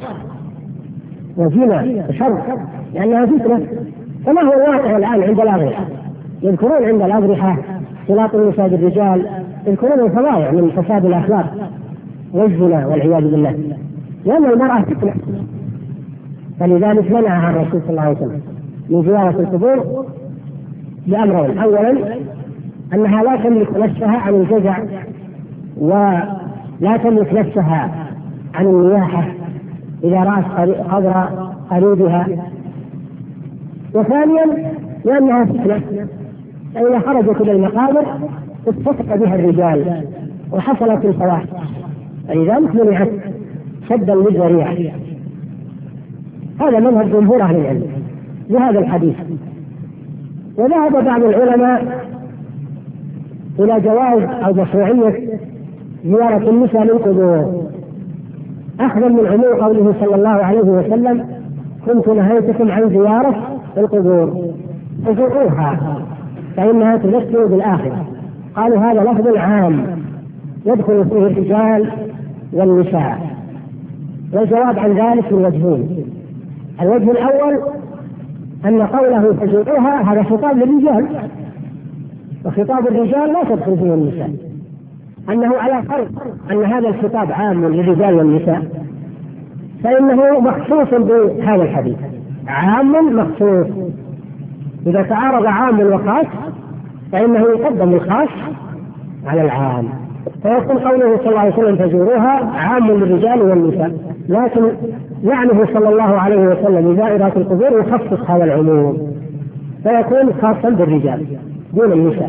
وزنا وشر، لأنها فتنة. فما هو الواقع الآن عند الأضرحة؟ يذكرون عند الأضرحة اختلاط النساء بالرجال، يذكرون الفظائع من فساد الأخلاق والزنا والعياذ بالله، لأن المرأة فتنة. فلذلك منعها الرسول صلى الله عليه وسلم من زيارة القبور بأمرين: أولا أنها لا تملك نفسها عن الجزع ولا تملك نفسها عن النياحة إذا رأت قبر قريبها، وثانيا لأنها فتنة، فإذا خرجت إلى المقابر اتفق بها الرجال وحصلت الفواحش، فلذلك منعت سدا للذريعة. هذا منهج جمهور أهل العلم لهذا الحديث. وذهب بعض العلماء إلى جواز أو مشروعية زيارة النساء للقبور، أخذا من عموم قوله صلى الله عليه وسلم: كنت نهيتكم عن زيارة القبور فزوروها فإنها تذكر بالآخرة. قالوا هذا لفظ عام يدخل فيه الرجال والنساء. والجواب عن ذلك من وجهين: الوجه الأول أن قوله فزوروها هذا خطاب للرجال، وخطاب الرجال لا تدخل فيه النساء، أنه على فرض أن هذا الخطاب عام للرجال والنساء فإنه مخصوص بهذا الحديث، عام مخصوص. إذا تعارض عام وخاص فإنه يقدم الخاص على العام، فيكون قوله صلى الله عليه وسلم فزوروها عام للرجال والنساء، لكن لعنه صلى الله عليه وسلم لزائرات القبور يخصص هذا العموم فيكون خاصا بالرجال دون النساء.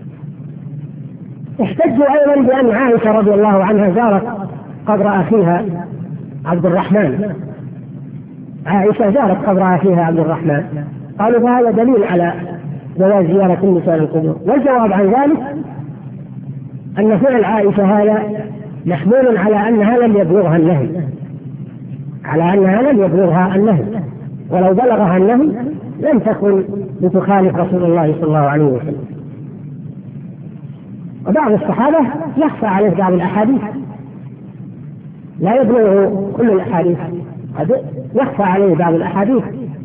احتجوا أيضا بأن عائشة رضي الله عنها زارت قبر أخيها عبد الرحمن عائشة زارت قبر أخيها عبد الرحمن، قالوا فهذا دليل على جواز زيارة النساء للقبور. والجواب عن ذلك أن فعل عائشة هذا محمول على أنها لم يبلغها النهي، على أنها لم يبلغها النهي، ولو بلغها النهي لم تكن لتخالف رسول الله صلى الله عليه وسلم. وبعض الصحابة يخفى عليه بعض الأحاديث، لا يبلغه كل الأحاديث، يخفى عليه بعض الأحاديث.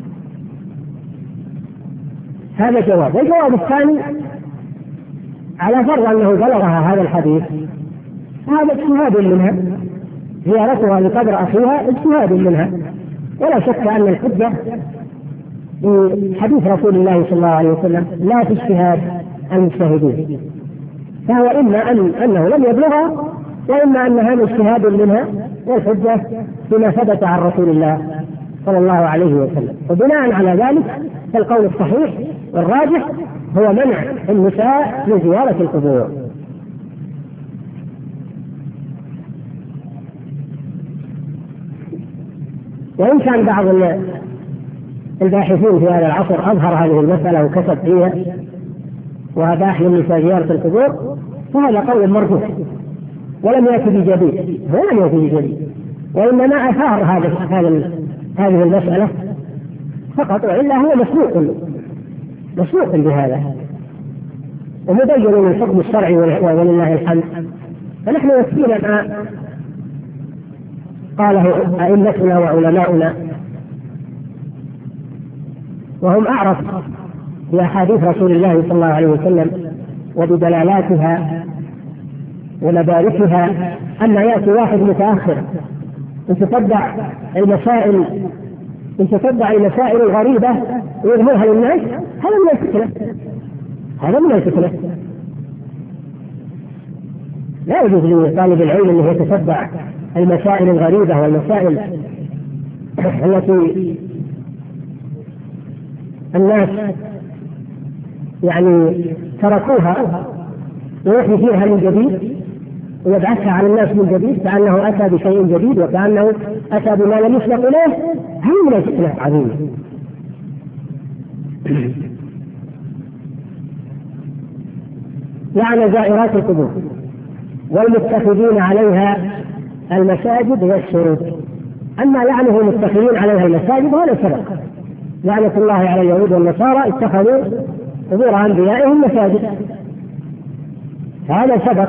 هذا جواب. والجواب الثاني على فرض أنه بلغها هذا الحديث، هذا اجتهاد منها، زيارتها لقبر أخيها اجتهاد منها، ولا شك أن الحجة بحديث رسول الله صلى الله عليه وسلم لا في اجتهاد المجتهدين، فهو إما أن أنه لم يبلغها، وإما أن هذا اجتهاد منها، والحجة بما ثبت عن رسول الله صلى الله عليه وسلم. وبناء على ذلك فالقول الصحيح والراجح هو منع النساء من زيارة القبور. وإن كان بعض الباحثين في هذا العصر أظهر هذه المسألة وكتب فيها وأباح للنساء زيارة القبور، فهذا قول مرجوح ولم يأتي بجديد، ولم يأتي بجديد، وإنما أثار هذا هذه المسألة فقط، وإلا هو مسبوق مسبوق بهذا ومبين من الحكم الشرعي ولله الحمد. فنحن يكفينا ما قاله أئمتنا وعلماؤنا، وهم أعرف بأحاديث رسول الله صلى الله عليه وسلم وبدلالاتها ومباركها. أما يأتي واحد متأخر يتتبع المسائل يتتبع المسائل الغريبة ويظهرها للناس، هذا من الفتنة، هذا من الفتنة. لا يجوز لطالب العلم أنه يتتبع المسائل الغريبة والمسائل التي الناس يعني تركوها ويحيي فيها من جديد ويبعثها على الناس من جديد، كأنه أتى بشيء جديد وكأنه أتى بما لم يسبق إليه. هذه من الفتنة عظيمة. لعن زائرات القبور والمتخذين عليها المساجد والسرود. أما لعنه المتخذين عليها المساجد هذا سبق، لعنة الله على اليهود والنصارى اتخذوا قبور أنبيائهم مساجد، هذا سبق.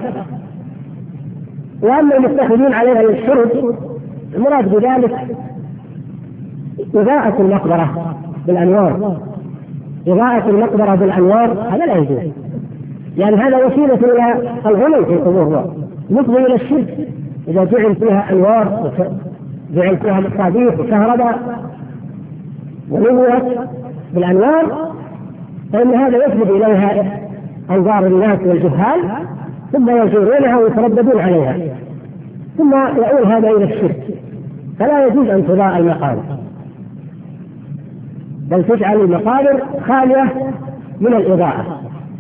وأما المتخذين عليها السرود المراد بذلك إضاءة المقبرة بالأنوار، إضاءة المقبرة بالأنوار هذا لا يجوز، يعني هذا وسيلة إلى الغلو في القبور، يفضي إلى الشرك. إذا جعل فيها أنوار وجعل فيها مصابيح وكهرباء ونورت بالأنوار فإن هذا يفضي إليها أنظار الناس والجهال، ثم يزورونها ويترددون عليها، ثم يؤول هذا إلى الشرك. فلا يجوز أن تضاء المقابر، بل تجعل المقابر خالية من الإضاءة.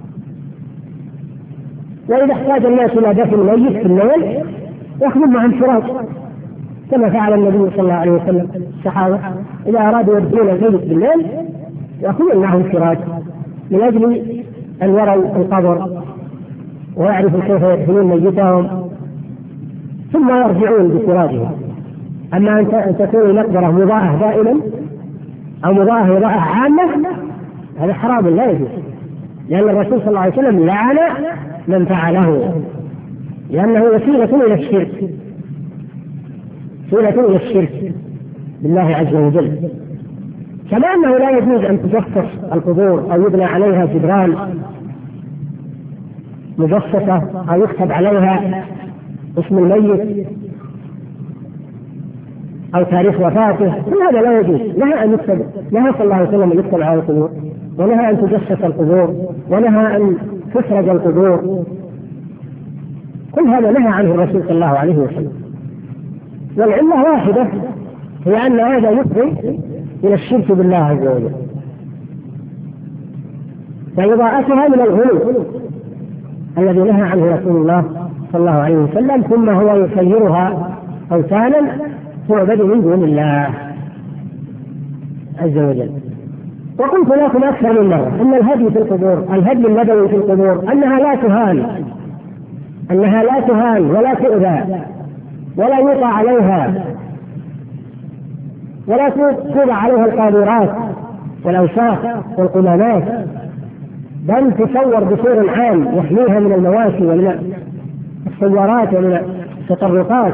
وإذا احتاج الناس إلى دفن ميت في الليل يأخذون معهم سراج، كما فعل النبي صلى الله عليه وسلم. الصحابة إذا أرادوا يدفنون الميت بالليل يأخذون معهم سراج من أجل أن يروا القبر ويعرفوا كيف يدفنون ميتهم ثم يرجعون بسراجهم. أما أن تكون المقبرة مضاءة دائما أو مضاءة إضاءة عامة هذا حرام لا يجوز، لأن الرسول صلى الله عليه وسلم لعن من فعله، لأنه وسيلة إلى الشرك، وسيلة إلى الشرك بالله عز وجل. كما أنه لا يجوز أن تجسس القبور أو يبنى عليها جدران مجسسة أو يكتب عليها اسم الميت أو تاريخ وفاته، كل هذا لا يجوز. نهى أن يكتب، نهى صلى الله عليه وسلم أن يكتب على القبور، ونهى أن تجسس القبور، ونهى أن تسرج القبور، كل هذا نهى عنه الرسول صلى الله عليه وسلم. والعلة واحدة، هي أن هذا يفضي إلى الشرك بالله عز وجل، فإضاءتها من الغلو الذي نهى عنه رسول الله صلى الله عليه وسلم، ثم هو يسيرها أوثانا تعبد من دون الله. عز وجل. وقلت لكم أكثر من مرة أن الهدي في القبور، الهدي النبوي في القبور، أنها لا تهان، أنها لا تهان ولا تؤذى ولا يوقع عليها ولا توضع عليها القاذورات والأوساخ والقمامات، بل تصور بصور عام يحميها من المواشي ومن السيارات ومن التطرقات،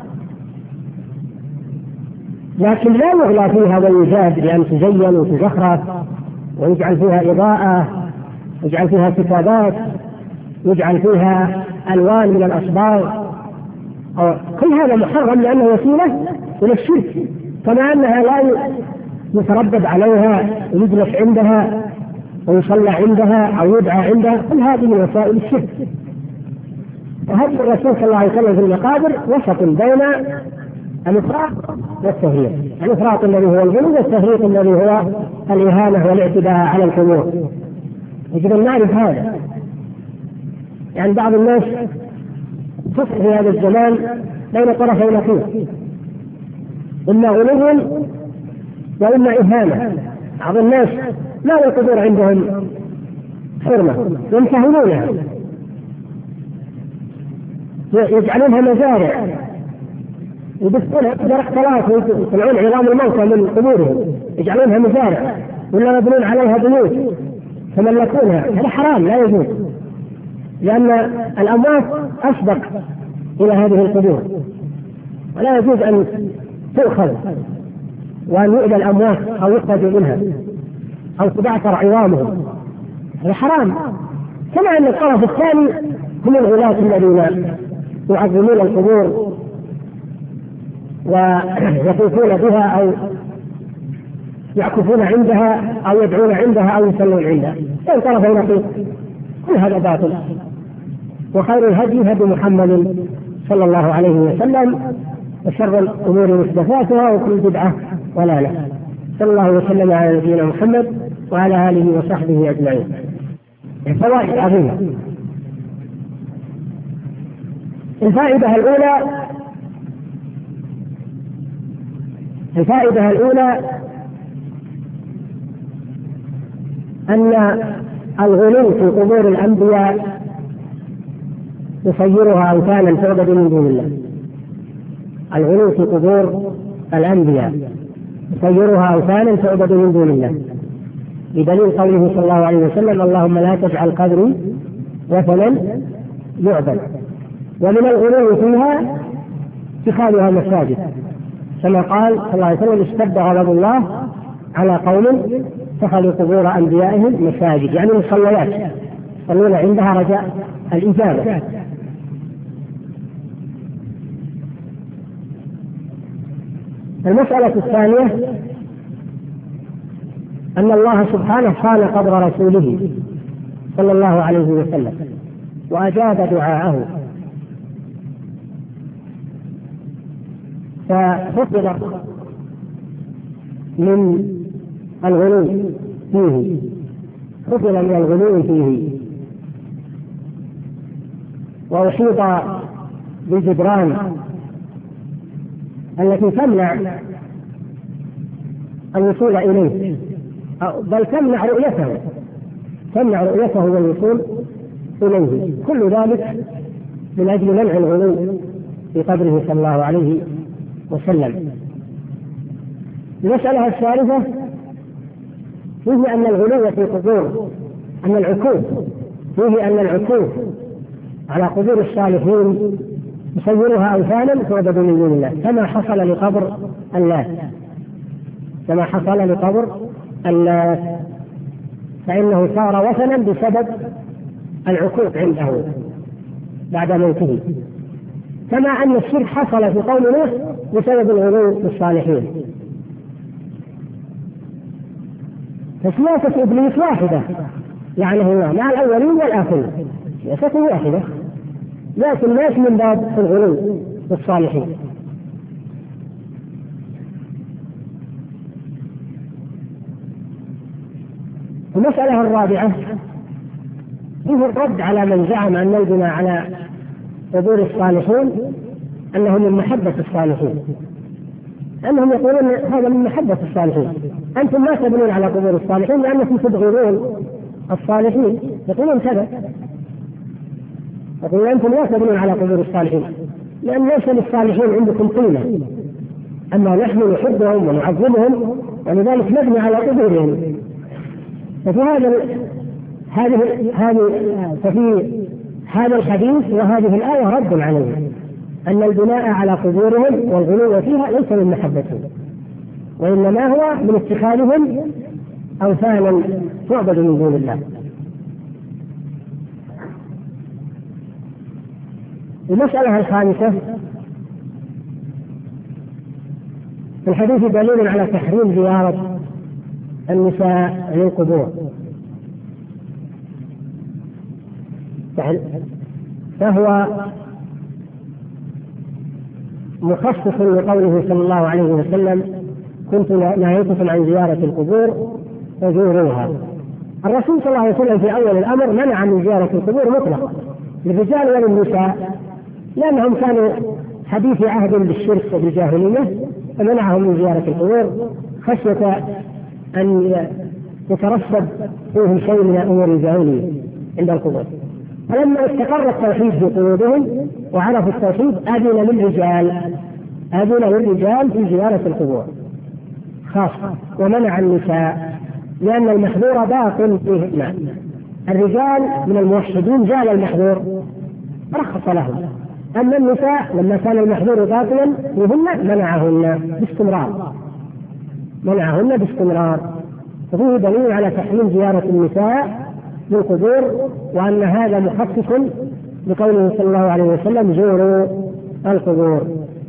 لكن لا يغلى فيها ويجاد بأن تزين وتزخرف ويجعل فيها إضاءة، يجعل فيها كتابات، يجعل فيها ألوان من الأصباغ، كل هذا محرم لأنه وسيلة إلى الشرك، كما أنها لا يتردد عليها ويجلس عندها ويصلى عندها أو يدعى عندها، كل هذه من وسائل الشرك. وهدي الرسول صلى الله عليه وسلم في المقابر وسط بين الإفراط والتفريط، الإفراط الذي هو الغلو والتفريط الذي هو الإهانة والاعتداء على القبور. يجب أن نعرف هذا. يعني بعض الناس تصل في هذا الزمان بين طرفي نقيض، إما غلو وإما إهانة. بعض الناس لا القبور عندهم حرمة يمتهنونها، يجعلونها مزارع، يدفونها درق ثلاث ويطلعون عظام الموتى من قبورهم، يجعلونها مزارع ولا يبنون عليها بيوت تملكونها. هذا حرام لا يجوز، لأن الأموات أسبق إلى هذه القبور، ولا يجوز أن تؤخذ وأن يؤذى الأموات أو يخرج منها أو تبعثر عظامهم، هذا حرام. كما أن الطرف الثاني هم الغلاة الذين يعظمون القبور ويطوفون بها أو يعكفون عندها أو يدعون عندها أو يصلون عندها، كل طرف نقيض، كل هذا باطل. وخير الهدي هدي محمد صلى الله عليه وسلم، وشر الأمور محدثاتها وكل بدعة ضلالة. صلى الله وسلم على نبينا محمد وعلى آله وصحبه أجمعين. فوائد عظيمة. الفائدة الأولى الفائدة الأولى أن الغلو في قبور الأنبياء يصيرها أوثانا تعبد من دون الله. الغلو في قبور الأنبياء يصيرها أوثانا تعبد من دون الله، بدليل قوله صلى الله عليه وسلم: اللهم لا تجعل قبري وثنا يعبد. ومن الغلو فيها اتخاذها مساجد، كما قال صلى الله عليه وسلم: اشتد غضب الله على قوم اتخذوا قبور أنبيائهم مساجد، يعني مصليات يصلون عندها رجاء الإجابة. المسألة الثانية أن الله سبحانه صان قبر رسوله صلى الله عليه وسلم وأجاب دعاءه، فحفظ من الغلو فيه، حفظ من الغلو فيه، وأحيط بالجدران التي تمنع الوصول إليه، بل تمنع رؤيته تمنع رؤيته والوصول إليه، كل ذلك من أجل منع الغلو في قبره صلى الله عليه وسلم. المسألة الثالثة فيه أن الغلو في قبور أن العكوف فيه أن العكوف على قبور الصالحين يصورها أوثانا تعبد من دون الله، كما حصل لقبر اللات كما حصل لقبر اللات فإنه صار وثنا بسبب العكوف عنده بعد موته، كما أن الشرك حصل في قوم نوح بسبب الغلو في الصالحين. فسياسة إبليس واحدة لعنه الله مع الأولين والآخرين، سياسة واحدة، لكن الناس من باب الغلو في الصالحين. المسألة الرابعة فيه الرد على من زعم أن البناء على قبور الصالحين أنه من محبة الصالحين، أنهم يقولون هذا من محبة الصالحين، أنتم ما تبنون على قبور الصالحين لأنكم تبغضون الصالحين، يقولون كذا، يقولون أنتم لا تبنون على قبور الصالحين لأن ليس للصالحين عندكم قيمة، أما نحن نحبهم ونعظمهم ولذلك نبني على قبورهم. ففي هذا هذه هذه ففي هذا الحديث وهذه الآية رد عليه أن البناء على قبورهم والغلو فيها ليس من محبتهم، وإنما هو من اتخاذهم أوثانا تعبد من دون الله. المسألة الخامسة في الحديث دليل على تحريم زيارة النساء للقبور، فهو مخصص لقوله صلى الله عليه وسلم كنت نهيتكم عن زيارة القبور فزوروها. الرسول صلى الله عليه وسلم في أول الأمر منع من زيارة القبور مطلقا للرجال وللنساء لأنهم كانوا حديث عهد بالشرك وبالجاهلية، فمنعهم من زيارة القبور خشية أن يترسب فيهم شيء من أمور الجاهلية عند القبور. فلما استقر التوحيد في قلوبهم وعرفوا التوحيد أذن للرجال أذن للرجال في زيارة القبور خاصة، ومنع النساء لأن المحظور باق فيهن. الرجال من الموحدين زال المحظور رخص لهم، أما النساء لما كان المحظور باطلا فيهن منعهن باستمرار منعهن باستمرار ففيه دليل على تحريم زيارة النساء للقبور، وأن هذا مخصص بقوله صلى الله عليه وسلم زوروا القبور.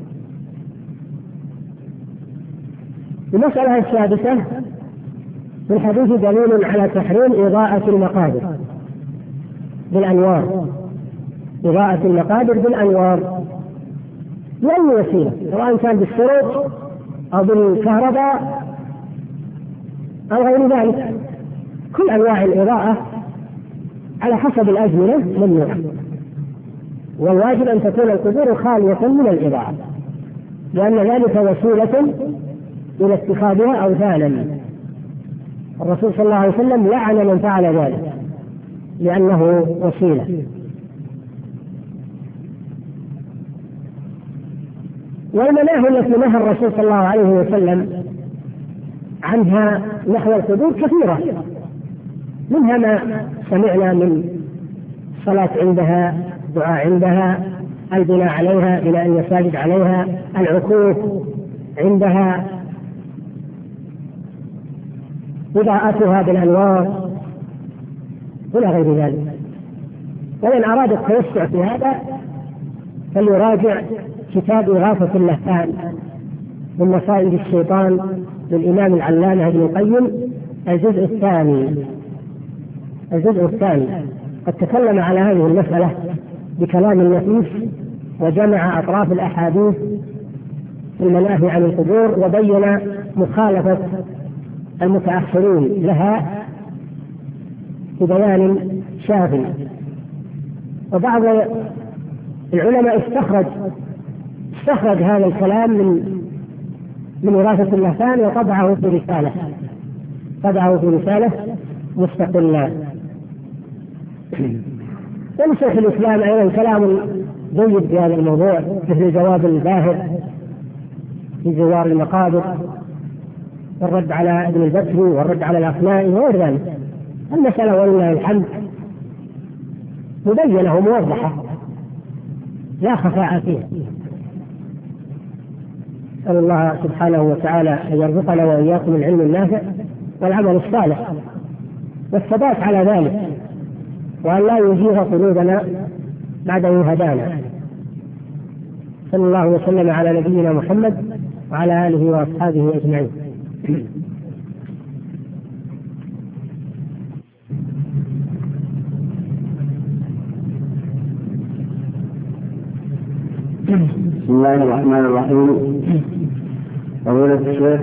المسألة السادسة في الحديث دليل على تحريم إضاءة المقابر بالأنوار إضاءة المقابر بالأنوار بأي وسيلة، سواء كان بالسرج أو بالكهرباء أو غير ذلك، كل أنواع الإضاءة على حسب الأزمنة ممنوعة، والواجب أن تكون القبور خالية من الإضاءة لأن ذلك وسيلة إلى اتخاذها أوثانا. الرسول صلى الله عليه وسلم لعن من فعل ذلك لأنه وسيلة. والمناهي التي نهى الرسول صلى الله عليه وسلم عنها نحو القبور كثيرة، منها ما سمعنا من الصلاة عندها، دعاء عندها، البناء عليها، بناء المساجد عليها، العكوف عندها، إضاءتها بالأنوار إلى غير ذلك. ومن أراد التوسع في هذا فليراجع كتاب إغاثة اللهفان من مصائد الشيطان للإمام العلامة ابن القيم الجزء الثاني الجزء الثاني قد تكلم على هذه المسألة بكلام لطيف وجمع أطراف الأحاديث في المناهي عن القبور وبين مخالفة المتأخرين لها ببيان شافي. وبعض العلماء استخرج استخرج هذا الكلام من من إغاثة اللهفان وطبعه في رسالة طبعه في رسالة مستقلة. ولشيخ الإسلام أيضا كلام جيد في هذا الموضوع مثل جواب الباهر في زوار المقابر والرد على ابن البكري والرد على الأخنائي وغير ذلك. المسألة ولله الحمد مبينة وموضحة لا خفاء فيها. أسأل الله سبحانه وتعالى أن يرزقنا وإياكم العلم النافع والعمل الصالح والثبات على ذلك، وأن لا يزيغ قلوبنا بعد أن هدانا. صلى الله وسلم على نبينا محمد وعلى آله وأصحابه أجمعين. بسم الله الرحمن الرحيم. فضيلة الشيخ،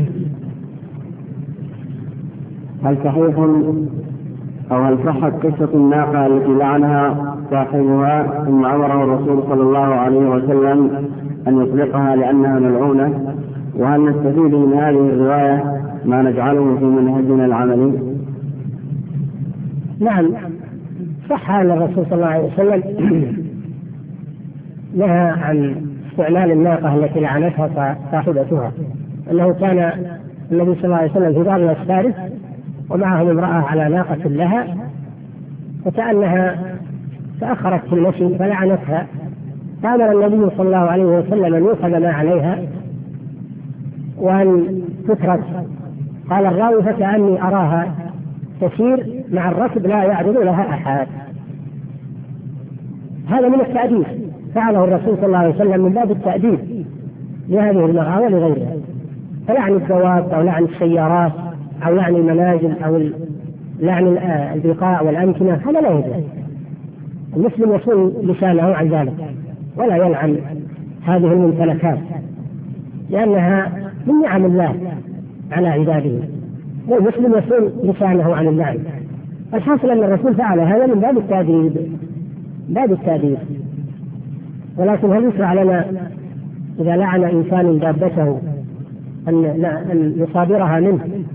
هل صحيح أو هل صحت قصة الناقة التي لعنها صاحبها ثم أمره الرسول صلى الله عليه وسلم أن يطلقها لأنها ملعونة، وهل نستفيد من هذه الرواية ما نجعله في منهجنا العملي؟ نعم، صح أن الرسول صلى الله عليه وسلم نهى عن استعمال الناقة التي لعنتها صاحبتها، أنه كان النبي صلى الله عليه وسلم في بعض الأسفار ومعهم امرأة على ناقة لها، وكأنها تأخرت في المشي فلعنتها، فأمر النبي صلى الله عليه وسلم أن يؤخذ ما عليها وأن تترك. قال الراوي: فكأني أراها تسير مع الركب لا يعدل لها أحد. هذا من التأديب، فعله الرسول صلى الله عليه وسلم من باب التأديب لهذه المرأة ولغيرها، فلعن الدواب أو لعن السيارات أو لعن المنازل أو لعن البقاع والأمكنة هذا لا يجوز. المسلم يصون لسانه عن ذلك ولا يلعن هذه الممتلكات، لأنها من نعم الله على عباده، والمسلم يصون لسانه عن اللعن. الحاصل أن الرسول فعل هذا من باب التأديب، باب التأديب. ولكن هل يشرع لنا إذا لعن إنسان دابته أن نصادرها منه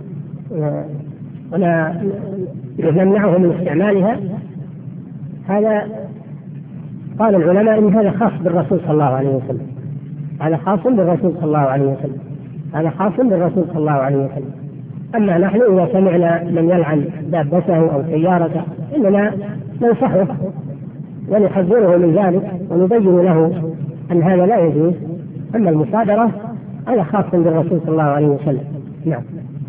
ولا نمنعه من استعمالها؟ هذا قال العلماء إن هذا خاص بالرسول صلى الله عليه وسلم، هذا خاص بالرسول صلى الله عليه وسلم، هذا خاص بالرسول صلى الله عليه وسلم. أما نحن إذا سمعنا من يلعن دابته أو سيارته إننا ننصحه ونحذره من ذلك ونبين له أن هذا لا يجوز. أما المصادرة هذا خاص بالرسول صلى الله عليه وسلم. نعم.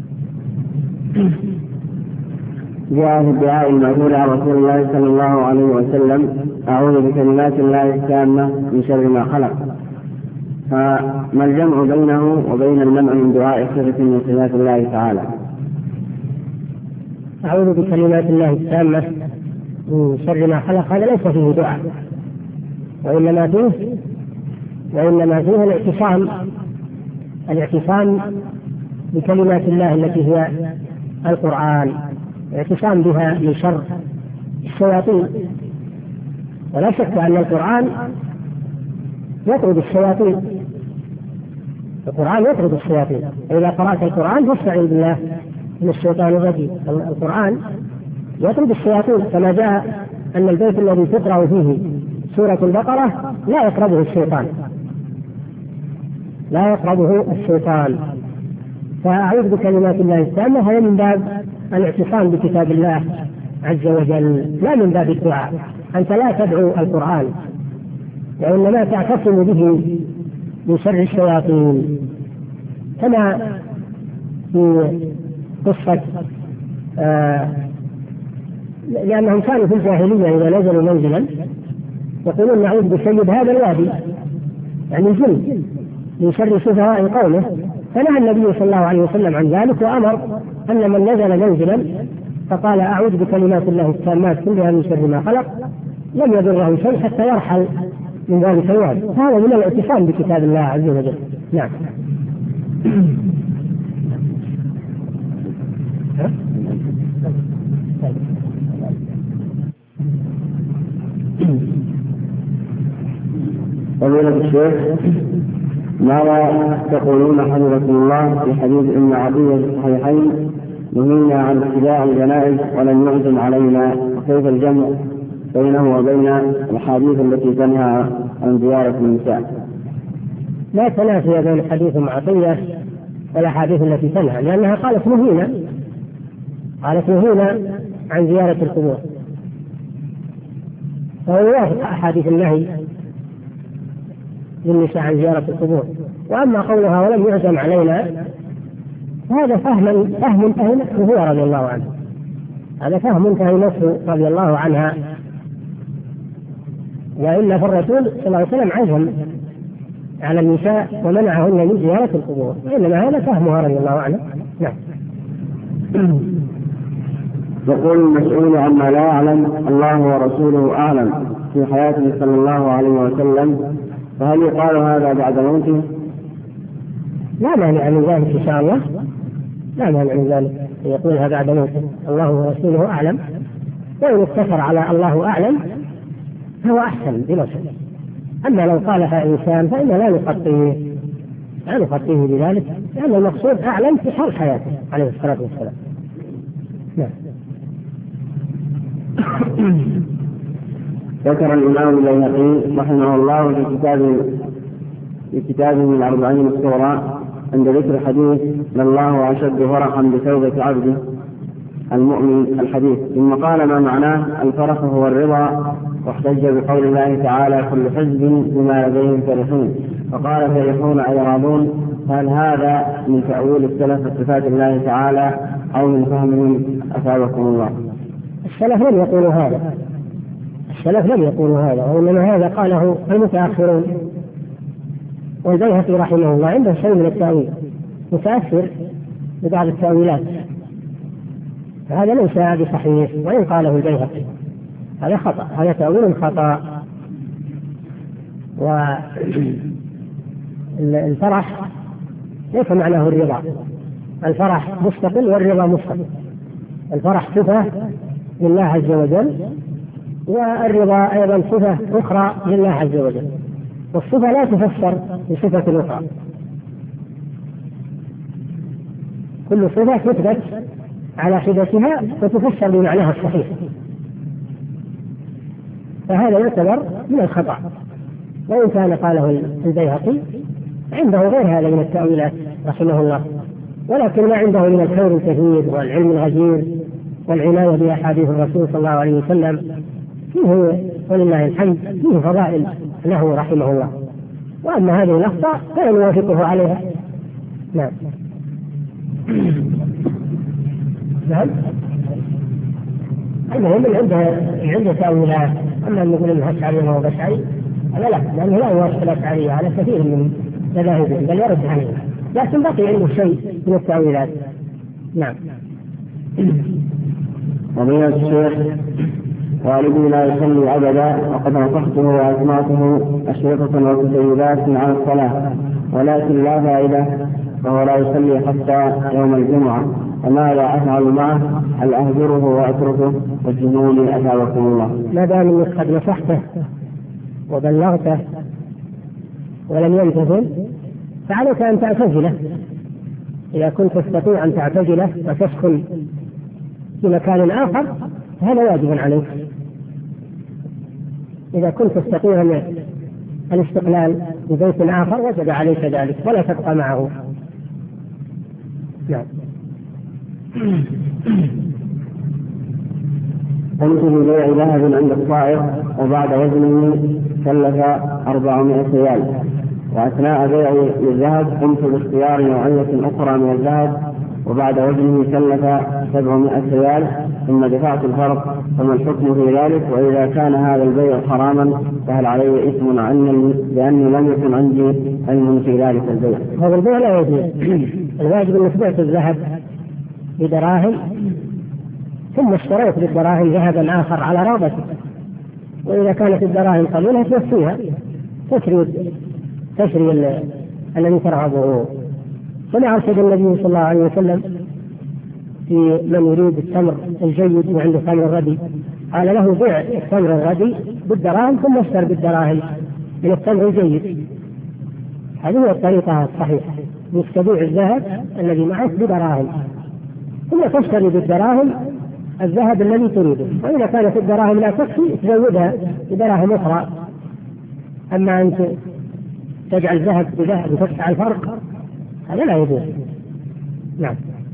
جاء في الدعاء المأثور عن رسول الله صلى الله عليه وسلم: أعوذ بكلمات الله التامة من شر ما خلق. فما الجمع بينه وبين المنع من دعاء صفة من صفات الله تعالى؟ أعوذ بكلمات الله التامة من شر ما خلق هذا ليس فيه دعاء، وإنما فيه وإنما فيه الاعتصام الاعتصام بكلمات الله التي هي القرآن، الاعتصام بها من شر الشياطين. ولا شك أن القرآن يطرد الشياطين، القرآن يطرد الشياطين. إذا قرأت القرآن فاستعذ بالله من الشيطان الرجيم. القرآن يطرد الشياطين، كما جاء أن البيت الذي تقرأ فيه سورة البقرة لا يقربه الشيطان، لا يقربه الشيطان. فأعوذ بكلمات الله التامة هذا من باب الاعتصام بكتاب الله عز وجل، لا من باب الدعاء. أنت لا تدعو القرآن، وإنما تعتصم به من شر الشياطين، كما في قصة آه لأنهم كانوا في الجاهلية إذا نزلوا منزلا يقولون نعوذ بسيد هذا الوادي، يعني الجن، من شر سفهاء قومه. فنهى النبي صلى الله عليه وسلم عن ذلك، وأمر أن من نزل منزلا فقال أعوذ بكلمات الله التامات كلها من شر ما خلق لم يضره شيء حتى يرحل من ذلك الوادي. هذا من الاعتصام بكتاب الله عز وجل. نعم. فضيلة الشيخ، ماذا تقولون حفظكم الله في حديث ابن عطية في الصحيحين: نهينا عن اتباع الجنائز ولم يعزم علينا، وكيف الجمع بينه وبين الحديث التي تنهى عن زيارة النساء؟ لا تنافي بين حديث ابن عطية والأحاديث التي تنهى، لأنها قالت نهينا قالت نهينا عن زيارة القبور، فهو يوافق أحاديث النهي للنساء عن زيارة القبور. وأما قولها ولم يعزم علينا هذا فهم فهم فهمته هو رضي الله عنه، هذا فهم فهمته رضي الله عنها، وإلا فالرسول صلى الله عليه وسلم عزم على النساء ومنعهن من زيارة القبور، إنما هذا فهمها رضي الله عنه. نعم. يقول المسؤول عما لا يعلم الله ورسوله أعلم في حياته صلى الله عليه وسلم، فهل يقال هذا بعد موته؟ لا مانع من ذلك إن شاء الله، لا مانع من ذلك يقولها بعد موته الله ورسوله أعلم، وإن اقتصر على الله أعلم فهو أحسن بنفسه. أما لو قالها إنسان فإن لا نقطعه لا نخطيه بذلك، لأن المقصود أعلم في حال حياته عليه الصلاة والسلام. نعم. ذكر الإمام البيهقي رحمه الله في كتابه في كتابه الأربعين الصغرى عند ذكر حديث لله أشد فرحا بتوبة عبده المؤمن الحديث، ثم قال ما معناه الفرح هو الرضا، واحتج بقول الله تعالى كل حزب بما لديهم فرحون، فقال فرحون أي راضون. هل هذا من تأويل السلف صفات الله تعالى أو من فهمهم أثابكم الله؟ السلف لم يقولوا هذا، السلف لم يقولوا هذا، وإنما هذا قاله المتأخرون، والبيهقي رحمه الله عنده شيء من التأويل، متأثر ببعض التأويلات، فهذا ليس بصحيح وإن قاله البيهقي، هذا خطأ، هذا تأويل خطأ. والفرح ليس معناه الرضا، الفرح مستقل والرضا مستقل، الفرح صفة لله عز وجل، والرضا أيضا صفة أخرى لله عز وجل، والصفة لا تفسر بصفة أخرى، كل صفة تثبت على حدتها وتفسر بمعناها الصحيح، فهذا يعتبر من الخطأ، وإن كان قاله البيهقي عنده غير هذا من التأويلات رحمه الله، ولكن ما عنده من الخير الكثير والعلم الغزير والعناية بأحاديث الرسول صلى الله عليه وسلم فيه ولله الحمد فيه فضائل له رحمه الله، وأما هذه الأخطاء فلا نوافقه عليها. نعم. نعم. المهم اللي عنده عنده تأويلات، أما أن نقول إنه أشعري وهو بشعري هذا لا، لأنه لا يوافق الأشعرية على كثير من مذاهبهم بل يرد عليها، لكن بقي عنده شيء من التأويلات. نعم. ومن الشيخ والدي لا يصلي أبدا، وقد نصحته وأسمعته أشرطة وتسيبات على الصلاة، ولكن لا فائدة، فهو لا يصلي حتى يوم الجمعة، فماذا أفعل معه؟ هل أهجره وأتركه؟ وجهوني أثابكم الله. ما دام أنك قد نصحته وبلغته ولم يمتثل فعليك أن تعتزله، إذا كنت تستطيع أن تعتزله وتسكن في مكان آخر هذا واجب عليك، إذا كنت تستطيع الاستقلال ببيت آخر وجب عليك ذلك ولا تبقى معه. نعم. قمت ببيع ذهب عند الطائف، وبعد وزنه كلف أربعمائة ريال، وأثناء بيع الذهب قمت باختيار نوعية أخرى من الذهب، وبعد وزنه كلف سبعمائة ريال، ثم دفعت الفرق، فما الحكم في ذلك؟ وإذا كان هذا البيع حراما فهل علي إثم عني لأني لم يكن عندي علم في ذلك البيع؟ هذا البيع لا يجوز. الواجب أن تبيع الذهب بدراهم ثم اشتريت بالدراهم ذهبا آخر على رغبتك، وإذا كانت الدراهم قليلة توفيها، تشري تشري الذي ترغبه. كما أرشد النبي صلى الله عليه وسلم في من يريد التمر الجيد وعنده تمر الردي، قال له بيع التمر الردي بالدراهم ثم اشتر بالدراهم من التمر الجيد. هذه هي الطريقة الصحيحة، تبيع الذهب الذي معك بدراهم ثم تشتري بالدراهم الذهب الذي تريده، وإذا كانت الدراهم لا تكفي تزودها بدراهم أخرى. أما أن تجعل ذهب بذهب وتدفع الفرق هذا لا يجوز. نعم.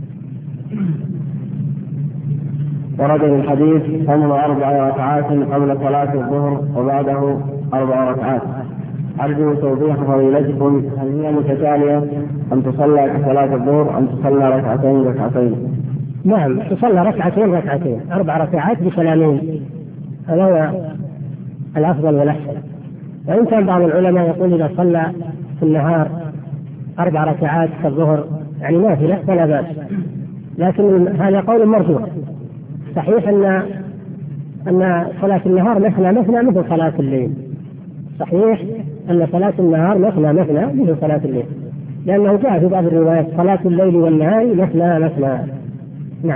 ورد في الحديث صلى أربع ركعات قبل صلاة الظهر وبعده أربع ركعات، أرجو توضيح فضيلتكم، هل هي متتالية أم تصلى كصلاة الظهر أم تصلى ركعتين ركعتين؟ نعم، تصلى ركعتين ركعتين أربع ركعات بسلامين، هذا هو الأفضل والأحسن. وإن كان بعض العلماء يقول إذا صلى في النهار أربع ركعات كالظهر يعني نافلة فلا بأس، لكن هذا قول مرجوح. صحيح أن أن صلاة النهار مثنى مثنى مثل صلاة الليل، صحيح أن صلاة النهار مثنى مثنى مثل صلاة الليل، لأنه جاء في بعض الروايات صلاة الليل والنهار مثنى مثنى. نعم.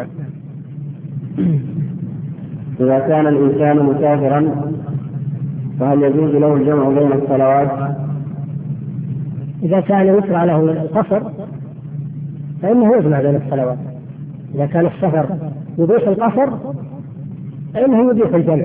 إذا كان الإنسان مسافرا فهل يجوز له الجمع بين الصلوات؟ إذا كان يشرع له القصر فإنه يجمع بين الصلوات. إذا كان السفر يبيح القصر فإنه يبيح الجمع،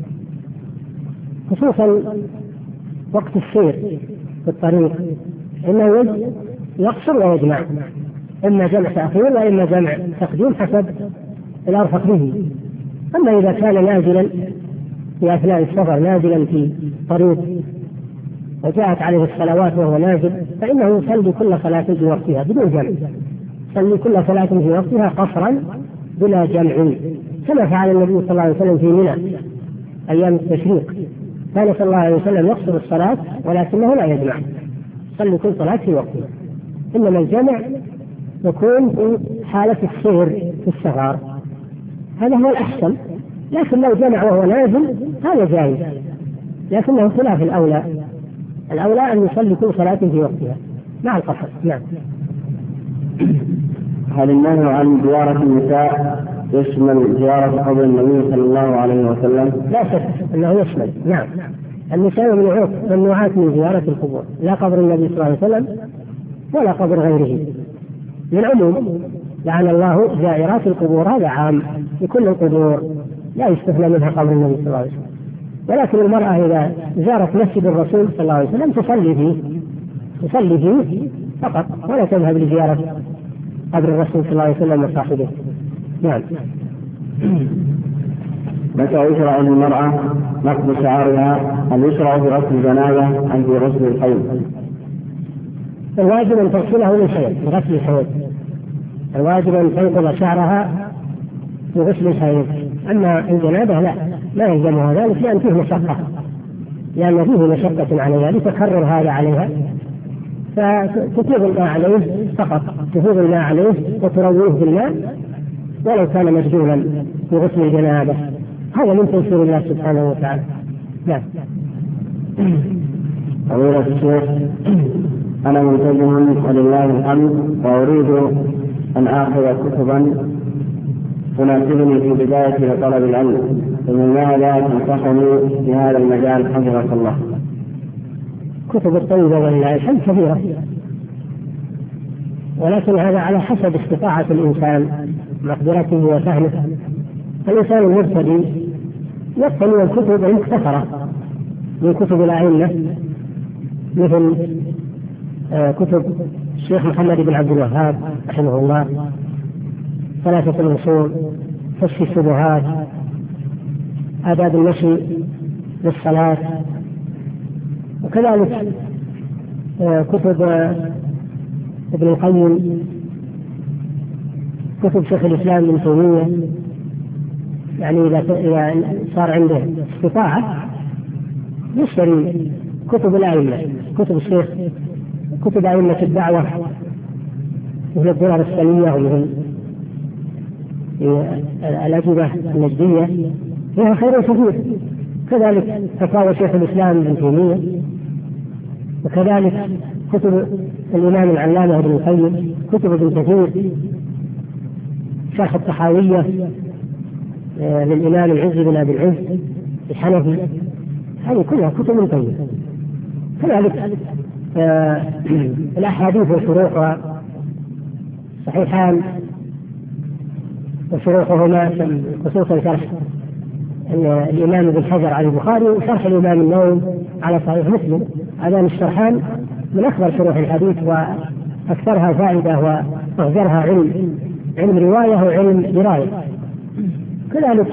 خصوصا وقت السير في الطريق إنه يقصر ويجمع، إما جمع تأخير وإما جمع تقديم حسب الأرفق به. أما إذا كان نازلا في أثناء السفر، نازلا في طريق وجاءت عليه الصلوات وهو نازل، فإنه يصلي كل صلاة في وقتها بدون جمع، يصلي كل صلاة في وقتها قصرا بلا جمع، كما فعل النبي صلى الله عليه وسلم في منى أيام التشريق، كان صلى الله عليه وسلم يقصر الصلاة ولكنه لا يجمع، يصلي كل صلاة في وقتها. إنما الجمع يكون في حالة السير في السفر، هذا هو الأحسن، لكن لو جمع وهو نازل هذا جائز، لكنه خلاف الأولى، الأولى أن يصلي كل صلاة في وقتها مع القصر. نعم. هل النهي عن زيارة النساء يشمل زيارة قبر النبي صلى الله عليه وسلم؟ لا شك أنه يشمل، نعم. النساء ممنوعات من زيارة القبور، لا قبر النبي صلى الله عليه وسلم ولا قبر غيره، للعموم لعن الله زائرات القبور، هذا عام لكل القبور لا يستثنى منها قبر النبي صلى الله عليه وسلم. ولكن المرأة إذا زارت مسجد الرسول صلى الله عليه وسلم تصلي فيه تصلي فيه فقط، ولا تذهب لزيارة قبر الرسول صلى الله عليه وسلم وصاحبه. نعم. متى يشرع للمرأة نقض شعرها؟ هل يشرع في غسل الجنابة أم في غسل الحيض؟ الواجب أن تغسله من حيض، من غسل الحيض، الواجب أن تنقض شعرها في غسل الحيض. أما الجنابة لا لا يلزمها ذلك، لأن فيه مشقة، لأن فيه مشقة عليها لتكرر هذا عليها، فتفيض الماء عليه فقط، تفيض الماء عليه وترويه بالماء ولو كان مشغولا في غسل الجنابة، هذا من تيسير الله سبحانه وتعالى. نعم. فضيلة الشيخ، أنا ملتزم ولله الحمد، وأريد أن آخذ كتبا تناسبني في بداية طلب العلم، فمن ماذا تنصحني في هذا المجال حفظك الله؟ كتب الطيبة ولله الحمد كثيرة، ولكن هذا على حسب استطاعة الإنسان مقدرته وفهمه. الإنسان المبتدئ يقتني الكتب المختصرة من كتب الأئمة، مثل آه كتب الشيخ محمد بن عبد الوهاب رحمه الله، ثلاثة الأصول، كشف الشبهات، آداب المشي للصلاة، وكذلك آه كتب آه ابن القيم، كتب شيخ الإسلام ابن تيمية. يعني إذا صار عنده استطاعة يشتري كتب الأئمة، كتب الشيخ، كتب أئمة الدعوة مثل الدرر السنية ومثل الأجوبة النجدية، فيها خير كثير. كذلك فتاوى شيخ الإسلام ابن تيمية، وكذلك كتب الإمام العلامة ابن القيم، كتب ابن كثير، شرح الطحاوية للإمام العز بن أبي العز الحنفي، هذه كلها كتب طيبة. كذلك آه الأحاديث وشروحها صحيحان وشروحهما، خصوصا شرح الإمام ابن حجر على البخاري وشرح الإمام النووي على صحيح مسلم، هذان الشرحان من أكبر شروح الحديث وأكثرها فائدة وأغزرها علم، علم رواية وعلم دراية. كذلك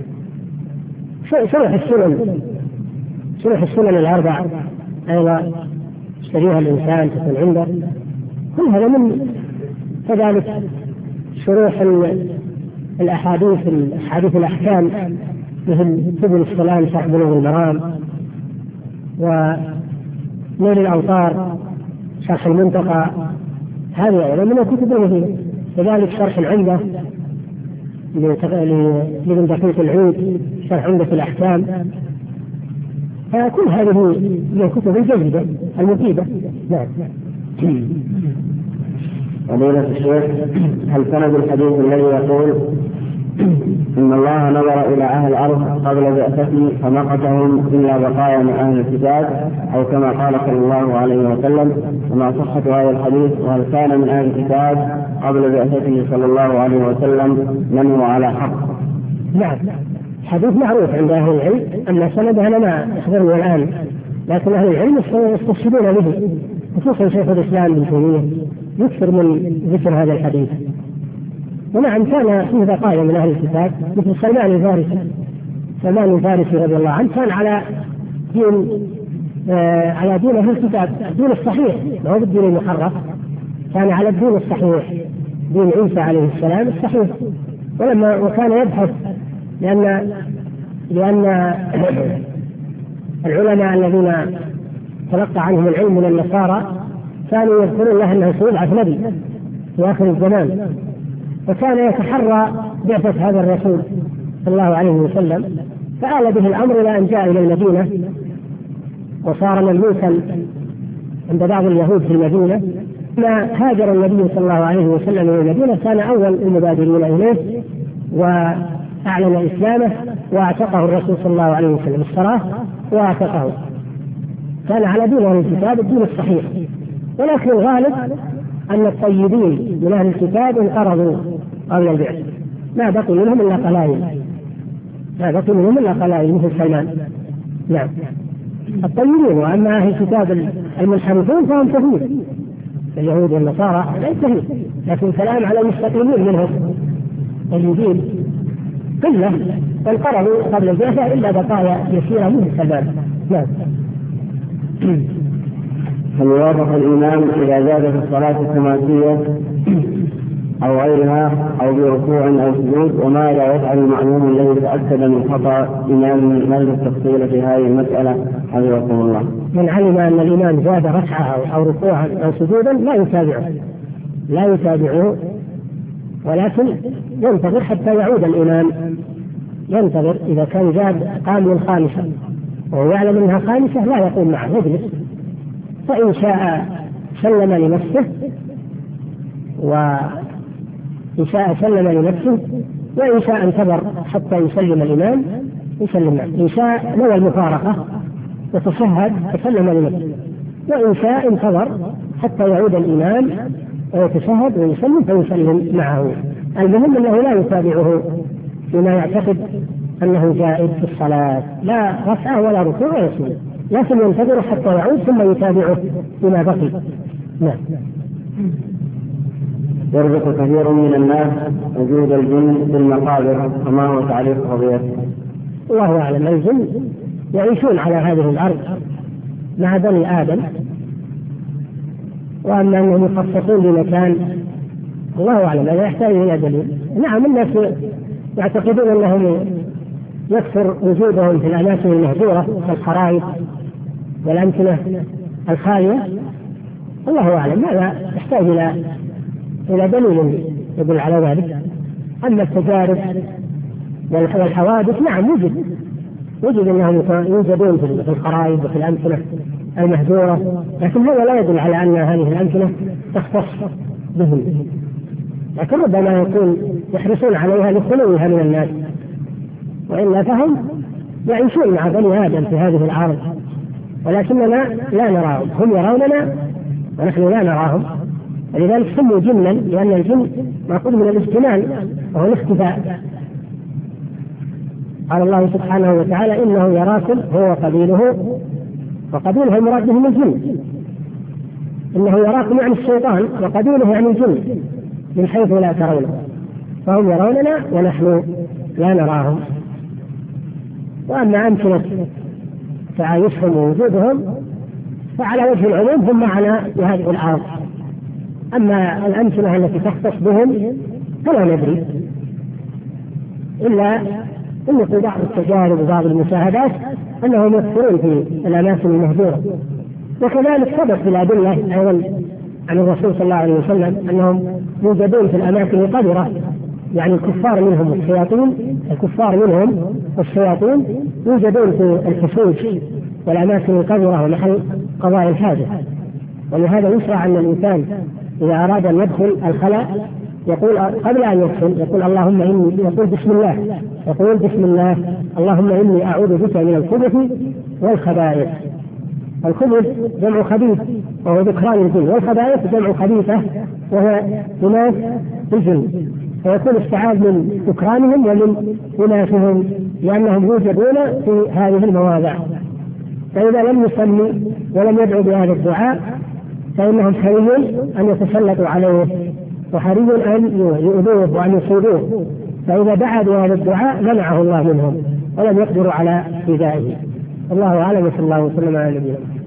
شرح السنن، شرح السنن الأربع أيضا يشتريها الإنسان تكون عنده، كل هذا من. كذلك شروح الأحاديث، الأحاديث الأحكام مثل سبل السلام شرح بلوغ المرام، ونيل الأوطار شرح المنتقى، هذه أيضا من الكتب المهمة. كذلك شرح العمدة لابن دقيق العيد، شرح عمدة الأحكام، فكل هذه من الكتب الجيدة المفيدة. نعم. فضيلة الشيخ، هل سند الحديث الذي يقول إن الله نظر إلى أهل الأرض قبل بعثته فمقتهم إلا بقايا من أهل الكتاب، أو كما قال صلى الله عليه وسلم. وما صحة هذا الحديث؟ وهل كان من أهل الكتاب قبل بعثته صلى الله عليه وسلم من هو على حق؟ نعم، حديث معروف عند أهل العلم، أما سنده أنا ما أخبرني الآن، لكن أهل العلم يستشهدون به، خصوصا شيخ الإسلام ابن تيمية يكثر من ذكر هذا الحديث. ونعم كان فيه بقايا من أهل الكتاب مثل سلمان الفارسي. سلمان الفارسي رضي الله عنه كان على دين آه على دين أهل الكتاب، الدين الصحيح، ما هو بالدين المحرف، كان على الدين الصحيح، دين عيسى عليه السلام الصحيح. ولما وكان يبحث لأن لأن العلماء الذين تلقى عنهم العلم من النصارى كانوا يذكرون له أنه سيبعث نبي في آخر الزمان، فكان يتحرى بعثة هذا الرسول صلى الله عليه وسلم، فآل به الأمر إلى أن جاء إلى المدينة وصار مملوكا عند بعض اليهود في المدينة. ما هاجر النبي صلى الله عليه وسلم إلى المدينة كان أول المبادرين إليه وأعلن إسلامه وأعتقه الرسول صلى الله عليه وسلم، اشتراه وأعتقه. كان على دين أهل الكتاب الدين الصحيح، ولكن الغالب أن الطيبين من أهل الكتاب انقرضوا قبل البعث، ما بقي منهم إلا قلائل، ما بقي منهم إلا قلائل مثل سلمان. نعم، الطيبين. وأما أهل الكتاب المنحرفون فهم كثير، اليهود والنصارى ليس كثير، لكن كلام على المستقيمين منهم اليهود قلة، فانقرضوا قبل البعثة إلا بقايا يسيرة مثل سلمان. نعم. هل يوافق الإمام إذا زاد في الصلاة الخماسية أو غيرها أو بركوع أو سجود؟ وماذا يفعل المأموم الذي تأكد من خطأ إمام مجلس التفصيل في هذه المسألة حفظكم الله؟ من علم أن الإمام زاد ركعة أو ركوعا أو سجودا لا يتابعه، لا يتابعه، ولكن ينتظر حتى يعود الإمام، ينتظر إذا كان زاد قام من خامسة وهو يعلم أنها خامسة لا يقوم معه، يجلس، فإن شاء سلم لنفسه وإن شاء سلم لنفسه وإن شاء انتظر حتى يسلم الإمام يسلم معه، إن شاء نوى المفارقة وتشهد فسلم لنفسه، وإن شاء انتظر حتى يعود الإمام ويتشهد ويسلم فيسلم معه. المهم أنه لا يتابعه بما يعتقد أنه زائد في الصلاة، لا رفعه ولا ركوع ولا سجود، لكن ينتظر حتى يعود ثم يتابعه بما بقي. نعم. يربط كثير من الناس وجود الجن في المقابر، فما هو تعريف قضيته؟ الله أعلم. الجن يعيشون على هذه الأرض مع بني آدم، وأما أنهم يخصصون لمكان الله أعلم، هذا يحتاج إلى دليل. نعم، الناس يعتقدون أنهم يكثر وجودهم في الأماكن المهجورة كالخرائط والأمكنة الخالية، الله أعلم، هذا يحتاج إلى إلى دليل يدل على ذلك. أما التجارب والحوادث نعم وجد وجد أنهم يوجدون في الخرائط وفي الأمكنة المهجورة، لكن هذا لا يدل على أن هذه الأمكنة تختص بهم، لكن ربما يكون يحرصون عليها لخلوها من الناس، وإلا فهم يعيشون مع بني آدم في هذه الأرض، ولكننا لا نراهم، هم يروننا ونحن لا نراهم، ولذلك سموا جنا، لأن الجن مأخوذ من الاجتمال وهو الاختفاء. قال الله سبحانه وتعالى إنه يراكم هو وقبيله، وقبيله المراد بهم الجن، إنه يراكم يعني الشيطان وقبيله يعني الجن من حيث لا ترونه، فهم يروننا ونحن لا نراهم. وأما أمكنة تعايشهم ووجودهم فعلى وجه العموم هم معنا في هذه الأرض، أما الأمكنة التي تختص بهم فلا ندري، إلا أن في بعض التجارب وبعض المشاهدات أنهم يكثرون في الأماكن المهجورة. وكذلك ثبت في الأدلة أيضا عن الرسول صلى الله عليه وسلم أنهم يوجدون في الأماكن القذرة، يعني الكفار منهم والشياطين، الكفار منهم والشياطين يوجدون في الحشوش والأماكن القذرة ومحل قضاء الحاجة. ولهذا يشرع أن الإنسان إذا أراد أن يدخل الخلاء يقول قبل أن يدخل يقول اللهم إني، يقول بسم الله، يقول بسم الله اللهم إني أعوذ بك من الخبث والخبائث. الخبث جمع خبيث وهو ذكران الجن، والخبائث جمع خبيثة وهو إناث الجن، فيكون استعاذ من ذكرانهم ومن إناثهم لأنهم يوجدون في هذه المواضع. فإذا لم يصلي ولم يدعو بهذا الدعاء فإنهم حري أن يتسلطوا عليه وحري أن يؤذوه وأن يصيبوه، فإذا دعا بهذا الدعاء منعه الله منهم ولم يقدروا على إيذائه. الله أعلم، صلى الله وسلم على نبينا.